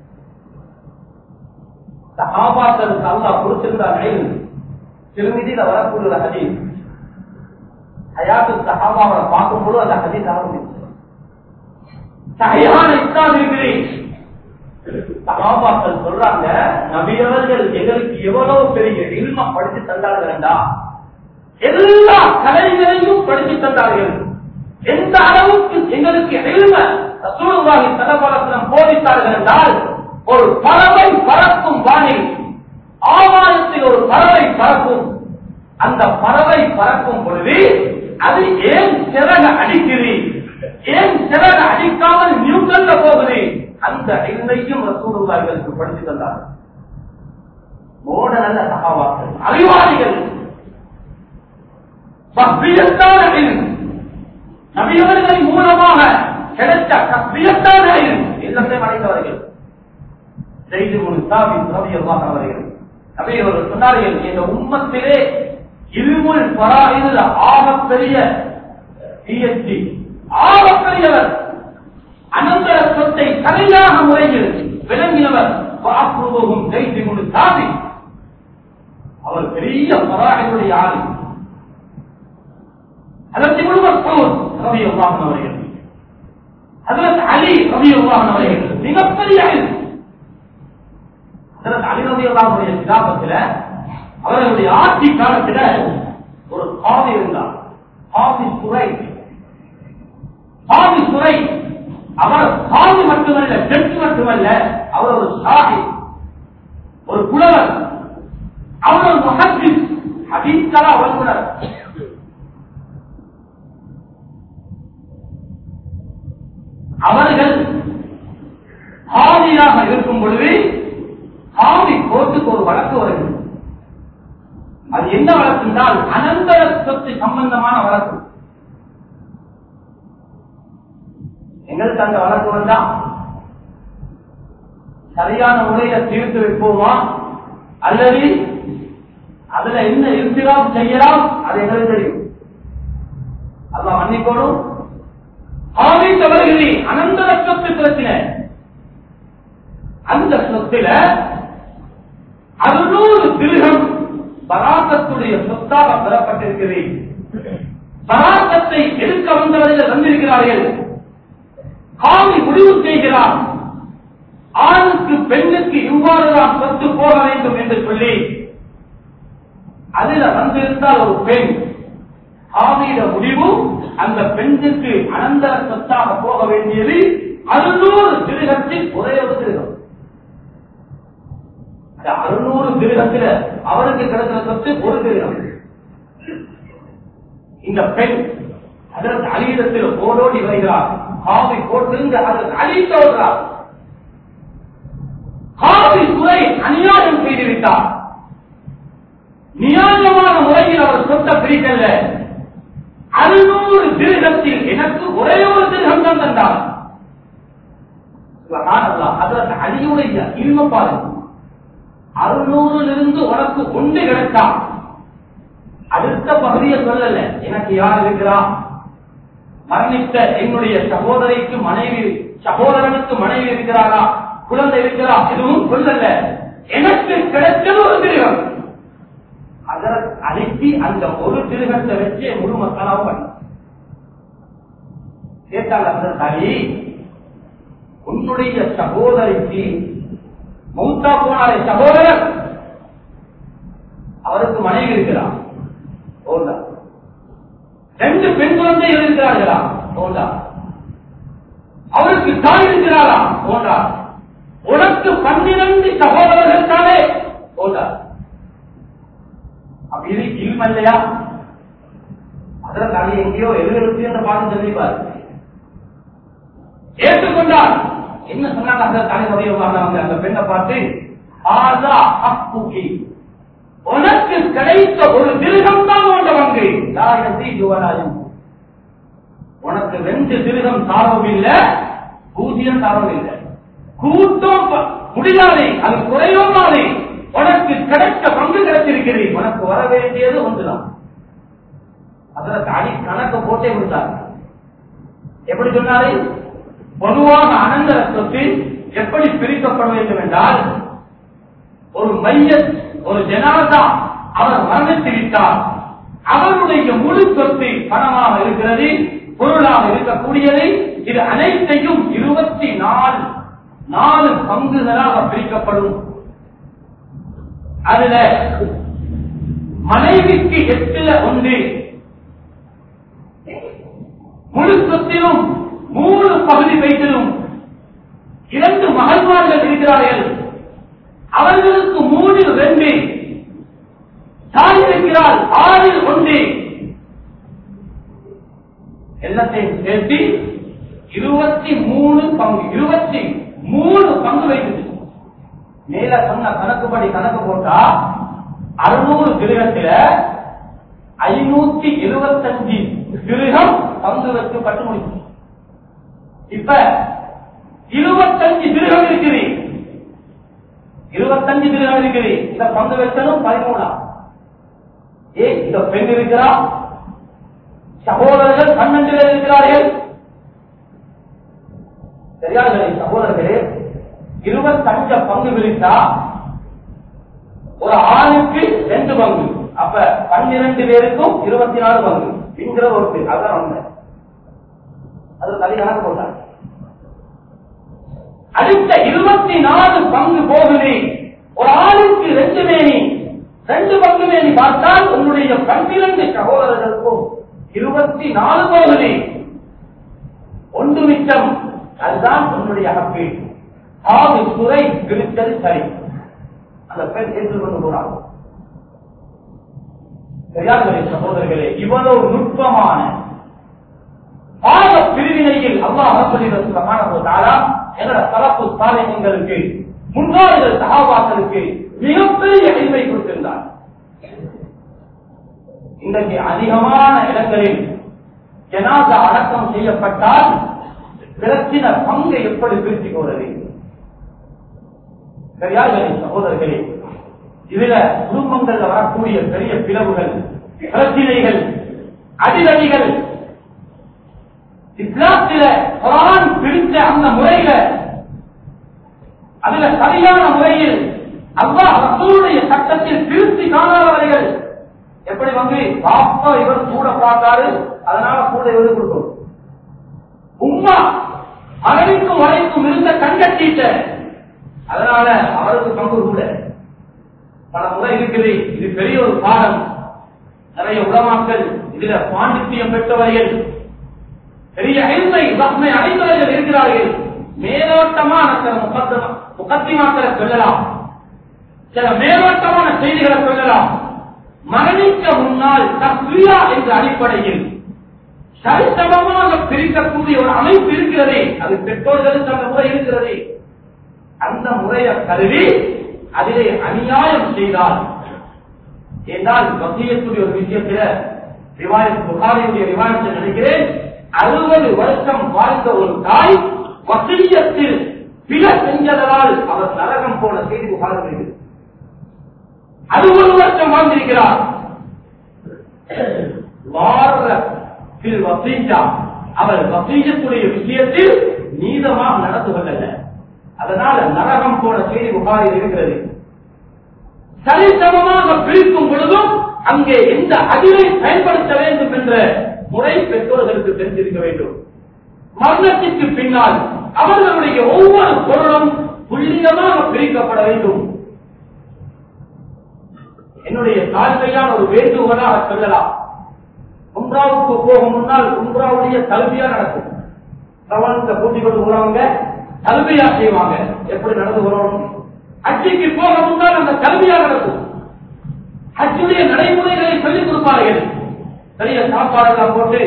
சஹாபாக்களுக்கு அல்லாஹ் கொடுத்திருந்தார்கள். திருமதியில வரக்கூடிய ஒரு ஹதீஸ், ஹயாத்து சஹாபாவை பார்க்கும்போது அந்த ஹதீஸ் ஆரம்பிச்சு சஹீஹான இஸ்லாம் இருக்கிறேன். சஹாபாக்கள் சொல்றாங்க, நபியவர்கள் எங்களுக்கு எவ்வளவு பெரிய இல்ம படித்து தந்தார்கள்டா, எல்லா கலைகளையும் படித்து தந்தார்கள். எந்த அளவுக்கு எங்களுக்கு இல்ம ரசூலுல்லாஹி ஸல்லல்லாஹு அலைஹி வஸல்லம் போதித்தார்கள் என்றால், ஒரு பறவை பறக்கும் வானில் ஆகாயத்தில் ஒரு பறவை பறக்கும். அந்த பறவை பறக்கும் பொழுது அது ஏன் சிறக அடிக்குது, ஏன் சிறக அடிக்காமல் நியூட்டன்ல போகுது, அந்த இல்மையும் ரசூலுல்லாஹி படித்து தந்தார்கள். மோட நல்ல சஹாபாக்கள், அறிவாளிகள், தஸ்பீஹத்தான இல்ம், நபியவர்களின் மூலமாக கிடைத்த தஸ்பீஹத்தான இல்ம் எல்லாத்தையும் அடைந்தவர்கள். ஸைத் இப்னு சாபித் ரலியல்லாஹு அன்ஹு அவர்கள் நபியவர்கள் சொன்னார்கள், இந்த உம்மத்திலே இல்முல் ஃபராயிதுல ஆகப்பெரிய பிஎச்டி, ஆகப்பெரியவர், அனந்தர சொத்தை சரியாக முறையில் விளங்கினவர் வாக்குறுவோகும் ஸைத் இப்னு சாபித். அவர் பெரிய ஃபராயிதுடைய ஆளும். ஹஜ்ரத் இப்னு மஸ்ஊத் ரலியல்லாஹு அன்ஹு அவர்கள், ஹஜ்ரத் அலி ரலியல்லாஹு அன்ஹு அவர்கள் மிகப்பெரிய இல்ம். ஹஜ்ரத் அலி ரலியல்லாஹு அன்ஹுடைய கிதாபத்தில, அவர்களுடைய ஆட்சி காலத்தில் ஒரு காதி இருந்தார், காதி சுரை. காதி சுரை அவர் காதி மட்டுமல்ல, ஜட்ஜ் மட்டுமல்ல, அவர் ஒரு ஷாஹி, ஒரு புலவர், அவர் ஒரு முஹத்திஸ், ஹதீஸ் கலா வல்லுனர். அவர்கள் காதியாக இருக்கும் பொழுது காதி கோர்ட்டுக்கு ஒரு வழக்கு வருகிறது. அது என்ன வழக்கு என்றால் அனந்தர சொத்து சம்பந்தமான வழக்கு. எங்களுக்கு அந்த வழக்கு வந்தா சரியான முறையில தீர்த்து வைப்போமா, அல்லது அதுல என்ன இருக்கலாம் செய்யலாம், அது எங்களுக்கு தெரியும். அல்லாஹ் மன்னிக்கணும். ஆவித்தவர்களே, அனந்தர சொத்து பிரச்சனை. அந்த சொத்துல 600 திர்ஹம் பராக்கத்துடைய சொத்தாக பெறப்பட்டிருக்கிறது. பராக்கத்தை எடுக்க வந்தவர்கள் வந்திருக்கிறார்கள். காவி முடிவு செய்கிறார், ஆணுக்கு பெண்ணுக்கு இவ்வாறுதான் சொத்து போக வேண்டும் என்று சொல்லி, அதில் வந்திருந்தால் ஒரு பெண், காவியிட முடிவு அந்த பெண்ணுக்கு அனந்தர சொத்தாக போக வேண்டியது 600 திர்ஹத்தில் ஒரே ஒரு திர்ஹம். 600 திர்ஹத்தில் அவருக்கு கிடைக்கிற சொத்து ஒரு திர்ஹம். இந்த பெண் அதற்கு அலியிடத்தில் ஓடோடி வருகிறார். காவி போட்டு அதற்கு அழித்து ஓடுகிறார். காவி துறை அநியாயம் செய்துவிட்டார். நியாயமான முறையில் அவர் சொத்தை பிரிக்கல. 600 திர்ஹத்தில் எனக்கு ஒரே ஒரு திர்ஹம் தான் தந்தார். அதற்கு அலியுடைய இல்மப்பாடு 600 உனக்கு ஒன்று கிடைத்தா, அடுத்த பகுதியை சொல்லல, எனக்கு யார் இருக்கிறா, மரணித்த என்னுடைய சகோதரிக்கு மனைவி, சகோதரனுக்கு மனைவி இருக்கிறாரா, குழந்தை இருக்கிறா, எதுவும் சொல்லல, எனக்கு கிடைச்சது ஒரு திர்ஹம். அதற்கு அனுப்பி அந்த ஒரு திருகத்தை வச்சு முழு மசாலாவும் பண்ண கேட்டால் அந்த தனி உன்னுடைய சகோதரிக்கு மௌத்தா போனாரே சகோதரர், அவருக்கு மனைவி இருக்கிறார், 2 பெண் குழந்தைகள் இருக்கிறார்களா, அவருக்கு தாய் இருக்கிறாரா, உனக்கு 12 சகோதரர்கள் தானே, அப்படி இல்ம இல்லையா? அதற்காக எங்கேயோ எழுதி என்ற பாடம் சொல்லிப்பார் ஏற்றுக்கொண்டார். என்ன சொன்னாங்க அந்த தலைமுறையாக அந்த பெண்ணை பார்த்து, ஆதா அப்புகி, உனக்கு கிடைத்த ஒரு திருகம் தான் உண்ட வங்கி, உனக்கு 2 திருகம் தாரவும் இல்லை, 0 தாரவும் இல்லை, கூட்டம் முடியாது, அது குறைவாது, உனக்கு கிடைத்த பங்கு கிடைத்திருக்கிறது, உனக்கு வர வேண்டியது ஒன்றுதான். அதற்கு அடி கணக்கு போட்டே கொடுத்தார். எப்படி சொன்னாரு? பொதுவாக அனந்தர சொத்து எப்படி பிரிக்கப்பட வேண்டும் என்றால், ஒரு மையத், ஒரு ஜனாதா அவர் மரணித்துவிட்டார், அவருடைய முழு சொத்து பணமாக இருக்கிறது, பொருளாக இருக்கக்கூடியது, இது அனைத்தையும் 24 பங்குகளாக பிரிக்கப்படும். அதுல மனைவிக்கு 8 முழு சொத்திலும் 3 பகுதி வைத்திலும் 2 மகள்மார்கள் இருக்கிறார்கள், அவர்களுக்கு 3 தாய் இருக்கிறார், 6 எல்லாத்தையும் சேர்த்து 23 பங்கு வைத்தது. மேல சொன்ன கணக்குப்படி கணக்கு போட்டா 600 திருகத்தில் 575 திருகம் பங்கு வைக்கப்பட்டு முடிக்கும். இப்ப 25 திருகம் இருக்குது, 25 திருகம் இருக்குது, இந்த பங்கு வைத்ததும் 13. இந்த பெண் இருக்கிறார், சகோதரர்கள் 12 பேர் இருக்கிறார்கள். சரியார்களே சகோதரர்களே, 25 பங்கு பிரித்தா ஒரு ஆணுக்கு 2 பங்கு, அப்ப 12 பேருக்கும் 24 பங்கு என்கிற ஒரு பேர். அதான் ஒண்ணு, அது தனி கணக்கு போட்டாங்க. அடுத்த 24 பங்கு போகுது, ஒரு ஆளுக்கு 2 மேனி, 2 பங்கு மேனி பார்த்தால் உன்னுடைய 12 சகோதரர்களுக்கும் 24 போகுது, 1 மிச்சம். அதுதான் உன்னுடைய ஹக்கு. துறை பிரித்தது சரி, அந்த பெண் ஏற்றுக்கொண்டு போறாங்க. சகோதரர்களே, இவ்வளவு நுட்பமான பாவ பிரிவினையில் அல்லாஹ் சுப்ஹானஹு வ தஆலா என்ற தலப்பு சாலிஹீன்களுக்கு, முன்னாள் சஹாபாக்களுக்கு மிகப்பெரிய இல்மை கொடுத்திருந்தார். இன்றைக்கு அதிகமான இடங்களில் ஜனாஸா அடக்கம் செய்யப்பட்டால் பிரச்சின பங்கை எப்படி பிரித்துக் கொள்வது? சரியார்களே சகோதரர்களே, இதுல குடும்பங்கள் வரக்கூடிய பெரிய பிளவுகள், பிரச்சினைகள், அடிதடிகள் இஸ்லாத்தில குர்ஆன் பிரித்த அந்த முறையில, அதுல சரியான முறையில் அல்லாஹ் ரசூலுடைய சட்டத்தில் திருத்தி காணாதவர்கள் எப்படி வந்து பாப்பா இவர் கூட பார்த்தாரு அதனால கூட இவர் கொடுக்கும், உம்மா மகனுக்கும் வரைக்கும் இருந்த கண்டீட்ட அதனால அவருக்கு பங்கு கூட பல முறை இருக்குது. இது பெரிய ஒரு பாடம். நிறைய உலமாக்கள் இதுல பாண்டித்தியம் பெற்றவர்கள், பெரிய இல்மை அடைந்தவர்கள் இருக்கிறார்கள். மேலோட்டமான சில முகத்திமாக்களை சொல்லலாம், சில மேலோட்டமான செய்திகளை சொல்லலாம். மரணிக்க முன்னால் தஸ்வியா என்ற அடிப்படையில் சரிசமமாக பிரிக்கக்கூடிய ஒரு அமைப்பு இருக்கிறது. அது பெற்றோர்களுக்கு அந்த முறை இருக்கிறது. அந்த முறையை கருதி அதிலே அநியாயம் செய்தால், என்றால் வசியத்துடைய ஒரு விஷயத்தில் புகாரியுடைய ரிவாயத்தில் நினைக்கிறேன், 60 வருஷம் வாழ்ந்த ஒரு தாய் வசியத்தில் பிழை செஞ்சதனால் அவர் நரகம் போன செய்தி புகாரில் 60 வருஷம் வாழ்ந்திருக்கிறார். அவர் வசீயத்துடைய விஷயத்தில் நீதமாக நடந்து கொள்ளல, அதனால நரகம் போன செய்தி புகாரில் இருக்கிறது. சரிசமமாக பிரிக்கும் பொழுதும் அங்கே எந்த அதிரை பயன்படுத்த வேண்டும் என்ற முறை பெற்றோர்களுக்கு தெரிந்திருக்க வேண்டும். மரணத்திற்கு பின்னால் அவர்களுடைய ஒவ்வொரு பொருளும் துல்லியமாக பிரிக்கப்பட வேண்டும். என்னுடைய தாழ்மையான ஒரு வேண்டுகோளாக சொல்லலாம். உம்ராவுக்கு போகும் முன்னால் உம்ராவுடைய தல்பியா நடக்கும். பிரபலத்தை கூட்டிக் கொண்டு போறவங்க தல்பியா செய்வாங்க. எப்படி நடந்து வரணும்? ஹஜ்ஜுக்கு போக முன்னால் அந்த தல்பியா நடக்கும். ஹஜ்ஜுடைய நடைமுறைகளை சொல்லிக் கொடுப்பார்கள். பெரிய சாப்பாடு போட்டு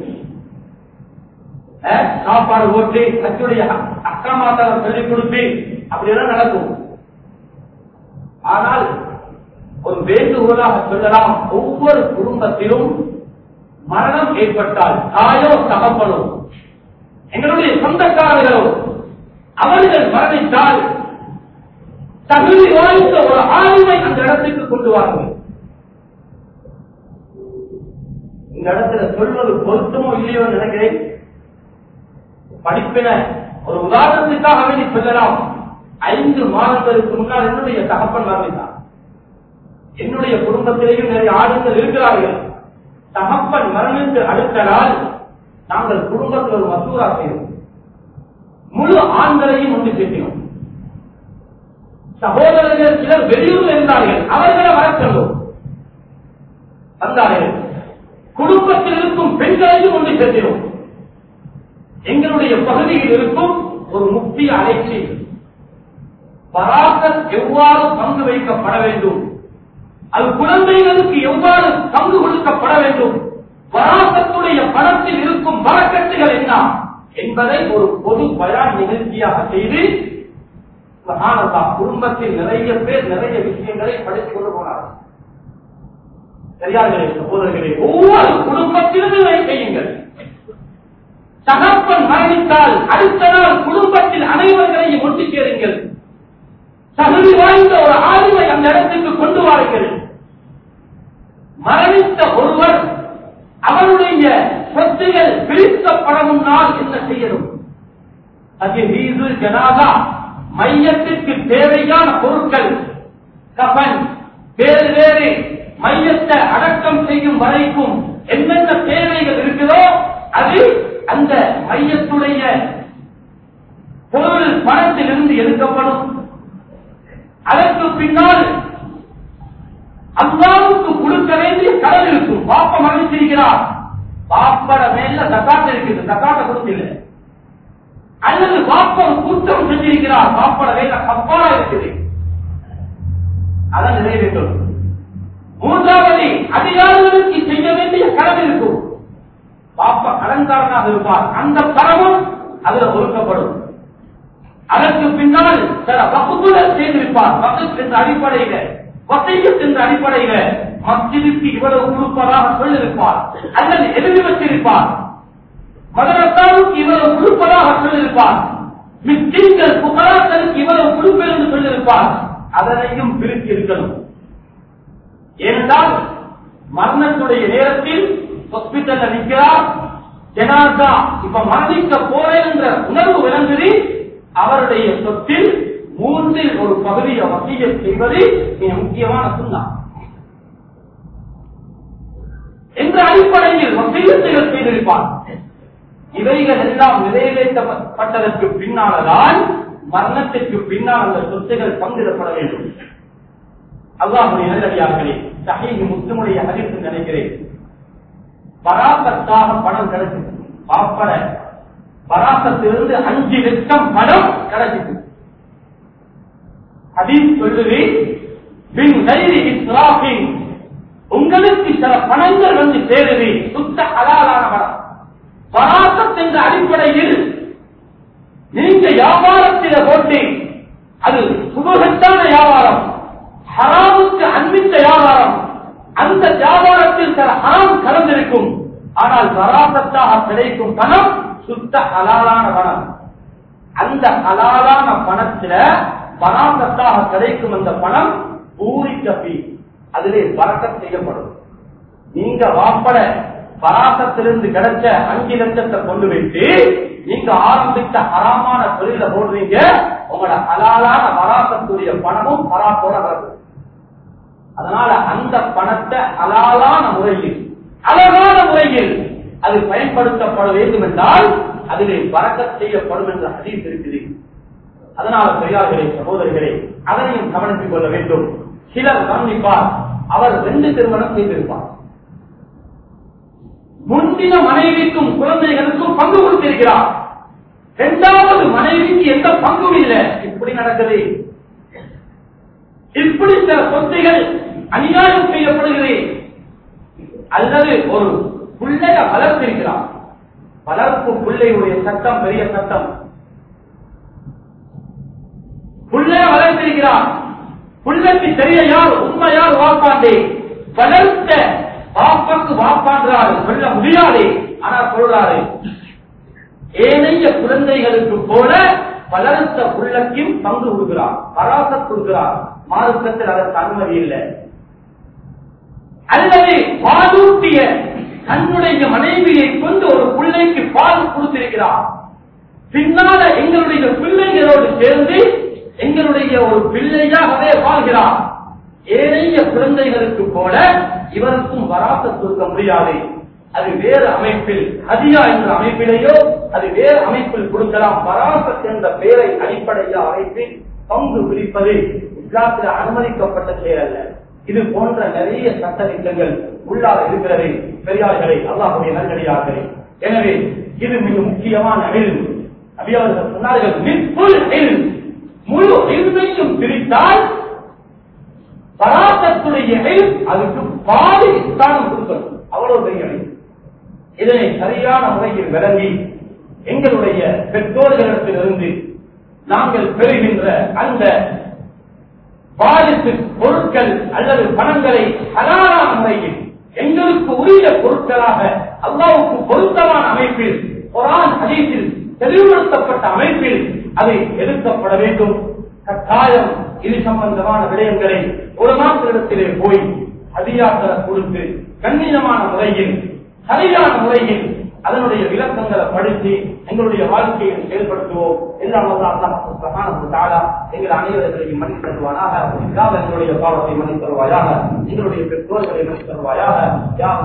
ஹஜ்ஜுடைய அக்காமாத்தால சொல்லிக் கொடுத்து அப்படியெல்லாம் நடக்கும். ஆனால் ஒரு வேண்டுகோளாக சொல்லலாம், ஒவ்வொரு குடும்பத்திலும் மரணம் ஏற்பட்டால் தாயோ தகப்பனோ எங்களுடைய சொந்தக்காரர்களோ அவர்கள் மரணித்தால் தகுதி வாய்ந்த ஒரு ஆய்வை அந்த இடத்துக்கு கொண்டு வாருங்கள். இந்த இடத்துல சொல்வது பொருத்தமோ இல்லையோ நினைக்கிறேன். படிப்பின ஒரு உதாரணத்துக்காக வேண்டி சொல்லலாம். 5 மாதங்களுக்கு முன்னால் என்னுடைய தகப்பன் மரணித்தார். என்னுடைய குடும்பத்திலேயும் நிறைய ஆளுங்கள் இருக்கிறார்கள். தகப்பன் மரணித்து அடுத்த நாள் நாங்கள் குடும்பத்தில் ஒரு மசூரா செய்தோம். முழு ஆண்களையும் ஒன்று சேர்க்கிறோம். சகோதரர்கள் சிலர் வெளியூர் இருந்தார்கள், அவர்களை வரச்சொல்லும் வந்தார்கள். குடும்பத்தில் இருக்கும் பெண்களையும் ஒன்று சேர்க்கிறோம். எங்களுடைய பகுதியில் இருக்கும் ஒரு முக்கிய அழைச்சி, பராக்கத் எவ்வாறு பங்கு வைக்கப்பட வேண்டும், அது குழந்தைகளுக்கு எவ்வாறு பங்கு கொடுக்கப்பட வேண்டும், வராசத்துடைய பணத்தில் இருக்கும் வரக்கட்டுகள் என்ன என்பதை ஒரு பொது பயான் நிகழ்ச்சியாக செய்து குடும்பத்தில் நிறைய பேர் நிறைய விஷயங்களை படித்துக் கொண்டு போனார்கள். சரியார்களே சகோதரர்களே, ஒவ்வொரு குடும்பத்திலும் இதை செய்யுங்கள். தகப்பன் மரணித்தால் அடுத்த நாள் குடும்பத்தில் அனைவர்களையும் ஒன்று சேருங்கள். தகுதி வாய்ந்த ஒரு ஆளுமை அந்த இடத்துக்கு கொண்டு வாருங்கள். மரணித்த ஒருவர் அவருடைய சொத்துகள் பிரிக்கப்பட முன்னால் என்ன செய்யணும்? அது வீது ஜனாதா மையத்திற்கு தேவையான பொருட்கள், கஃன், வேறு வேறு மையத்தை அடக்கம் செய்யும் வரைக்கும் என்னென்ன தேவைகள் இருக்குதோ அது அந்த மையத்துடைய பொருள் பணத்திலிருந்து எடுக்கப்படும். அதற்கு பின்னால் அல்லாஹ்வுக்கு கொடுக்க வேண்டிய கடன் இருக்கும். பாப்பா மரணிச்சிருக்கிறார், பாப்பட மேல தக்காட்டு இருக்குது, தக்காட்ட கொடுக்கல. அல்லது பாப்பா குற்றம் செஞ்சிருக்கிறார், பாப்பட மேல கப்பாரா இருக்குது, அதான் நிறைவேற்றும். மூன்றாவது அதிகாரிகளுக்கு செய்ய வேண்டிய கடன் இருக்கும். பாப்பா கடன்காரனாக இருப்பார், அந்த பணமும் அதுல ஒதுக்கப்படும். அதற்கு பின்னால் சில வகுப்புகள் செய்திருப்பார். வகுப்பு என்ற அடிப்படையில, வசையத் என்ற அடிப்படையில மஸ்ஜிதுக்கு இவ்வளவு கொடுப்பதாக சொல்லியிருப்பார், அல்லது எழுதி வச்சிருப்பார். மதரசாவுக்கு இவ்வளவு கொடுப்பதாக சொல்லியிருப்பார். மிஸ்கின்கள் புகராக்களுக்கு இவ்வளவு கொடுப்பேன் என்று சொல்லியிருப்பார். அதனையும் பிரித்து இருக்கணும். ஏனென்றால் மரணத்துடைய நேரத்தில் ஹாஸ்பிட்டல் நிற்கிறார், ஜனாதா இப்ப மரணிக்க போறேன் என்ற உணர்வு விளங்குது. அவருடைய சொத்தில் 3 ஒரு பகுதியை வசியத் செய்வது மிக முக்கியமான சுன்னா என்ற அடிப்படையில் வசியத்துகள் செய்திருப்பார். இவைகள் எல்லாம் நிறைவேற்றப்பட்டதற்கு பின்னால்தான் மரணத்திற்கு பின்னால் அந்த சொத்துகள் பங்கிடப்பட வேண்டும். அல்லாஹ்வுடைய நல்லடியார்களே, சஹீஹ் முஸ்லிமுடைய ஹதீஸ் நினைக்கிறேன், பராக்கத்தாக பணம் கிடைச்சது. பாப்பட பராக்கத்திலிருந்து 5 லட்சம் பணம் கிடைச்சது. ஹதீஸ் சொல்லுது, பின் கைரி இஸ்ராஃபின், உங்களுக்கு சில பணங்கள் வந்து சேருது, சுத்த ஹலாலான பணம். பராக்கத் என்ற அடிப்படையில் நீங்க வியாபாரத்தில போட்டு அது சுபகத்தான வியாபாரம், ஹராமுக்கு அன்பித்த வியாபாரம், அந்த வியாபாரத்தில் சில ஹராம் கலந்திருக்கும். ஆனால் பராக்கத்தாக கிடைக்கும் பணம் சுத்த ஹலாலான பணம். அந்த ஹலாலான பணத்துல பராக்கத்தாக கிடைக்கும் அந்த பணம் பூரிக்கபி, அதிலே பரக்கத் செய்யப்படும். நீங்க வாப்பட பராக்கத்திலிருந்து கிடைச்ச 5 லட்சத்தை கொண்டு வைத்து நீங்க ஆரம்பித்த ஹராமான தொழில போடுறீங்க, உங்களோட ஹலாலான பராக்கத்துடைய பணமும் பராக்கோட வருது. அதனால அந்த பணத்தை ஹலாலான முறையில் அழகான முறையில் அது பயன்படுத்தப்பட வேண்டும் என்றால் அதிலே பரக்கத் செய்யப்படும் என்ற ஹதீஸ் இருக்குது. அதனால பெரியார்களே, சகோதரர்களே, அதனையும் கவனித்துக் கொள்ள வேண்டும். சிலர் கவனிப்பார், அவர் 2 திருமணம் செய்திருப்பார், முந்தின மனைவிக்கும் குழந்தைகளுக்கும் பங்கு கொடுத்திருக்கிறார், 2வது மனைவிக்கு எந்த பங்கும் இல்லை. இப்படி நடக்குது. இப்படி சில சொத்துகள் அநியாயம் செய்யப்படுகிறது. அல்லது ஒரு பிள்ளைய வளர்த்திருக்கிறார், வளர்ப்பு பிள்ளையுடைய சட்டம் பெரிய சட்டம். பிள்ளைய வளர்த்திருக்கிறார், பிள்ளைக்கு தெரிய யார் உண்மை யார் வாப்பாண்டே, வளர்த்த வாப்பாக்கு வாப்பான்றாரு சொல்ல முடியாது. ஆனால் சொல்றாரு, ஏனைய குழந்தைகளுக்கு போல வளர்த்த புள்ளக்கும் பங்கு கொடுக்கிறார், பராசத் கொடுக்கிறார். மார்க்கத்தில் அதற்கு அனுமதி இல்லை. அல்லது பாலூட்டிய தன்னுடைய மனைவியை கொண்டு ஒரு பிள்ளைக்கு பால் கொடுத்திருக்கிறார், பின்னால எங்களுடைய பிள்ளைகளோடு சேர்ந்து எங்களுடைய ஒரு பிள்ளையாகவே வாழ்கிறார். ஏனைய குழந்தைகளுக்கு போல இவருக்கும் வராசத் கொடுக்க முடியாது. அது வேறு அமைப்பில் ஹதியா என்ற அமைப்பிலேயோ அது வேறு அமைப்பில் கொடுக்கலாம். வராசத் என்ற பெயரை அடிப்படையாக அமைப்பில் பங்கு பிரிப்பது இஸ்லாத்தில் அனுமதிக்கப்பட்ட செயல் அல்ல. இது போன்ற நிறைய சட்ட திட்டங்கள் உள்ளாக இருக்கிறது. பெரியார்களே, அல்லாஹ்வுடைய நல்லடியார்களே, எனவே இது மிக முக்கியமான இல்ம். நபி அவர்கள் சொன்னார்கள், நிஃபுல் இல்ம், முழு இல்மையும் பிரித்தால் பராசத்துடைய இல்ம் அதுக்கு பாதி ஸ்தானம் கொடுக்கணும். அவ்வளவு பெரிய இல்ம். இதனை சரியான முறையில் விளங்கி எங்களுடைய பெற்றோர்களிடத்திலிருந்து நாங்கள் பெறுகின்ற அந்த வாரிசு பொருட்கள் அல்லது பணங்களை ஹலாலான முறையில் எங்களுக்கு உரிய பொருட்களாக அல்லாஹ்வுக்கு பொருத்தமான அமைப்பில் குர்ஆன் ஹதீஸில் தெளிவுபடுத்தப்பட்ட அமைப்பில் அது எடுக்கப்பட வேண்டும். கட்டாயம் இது சம்பந்தமான விடயங்களை உலமாக்களிடத்திலே போய் ஹதியாக்களை கொடுத்து கண்ணியமான முறையில் சரியான முறையில் அதனுடைய விளக்கங்களை படித்து எங்களுடைய வாழ்க்கையை செயல்படுத்துவோம். எல்லாம் அல்லாஹ் சுப்ஹானஹு வ தஆலா எங்கள் அனைவரையும் மன்னித்து தருவானாக. எங்களுடைய பாவத்தை மன்னித்து தருவாயாக, எங்களுடைய பெற்றோர்களை மன்னித்து தருவாயாக.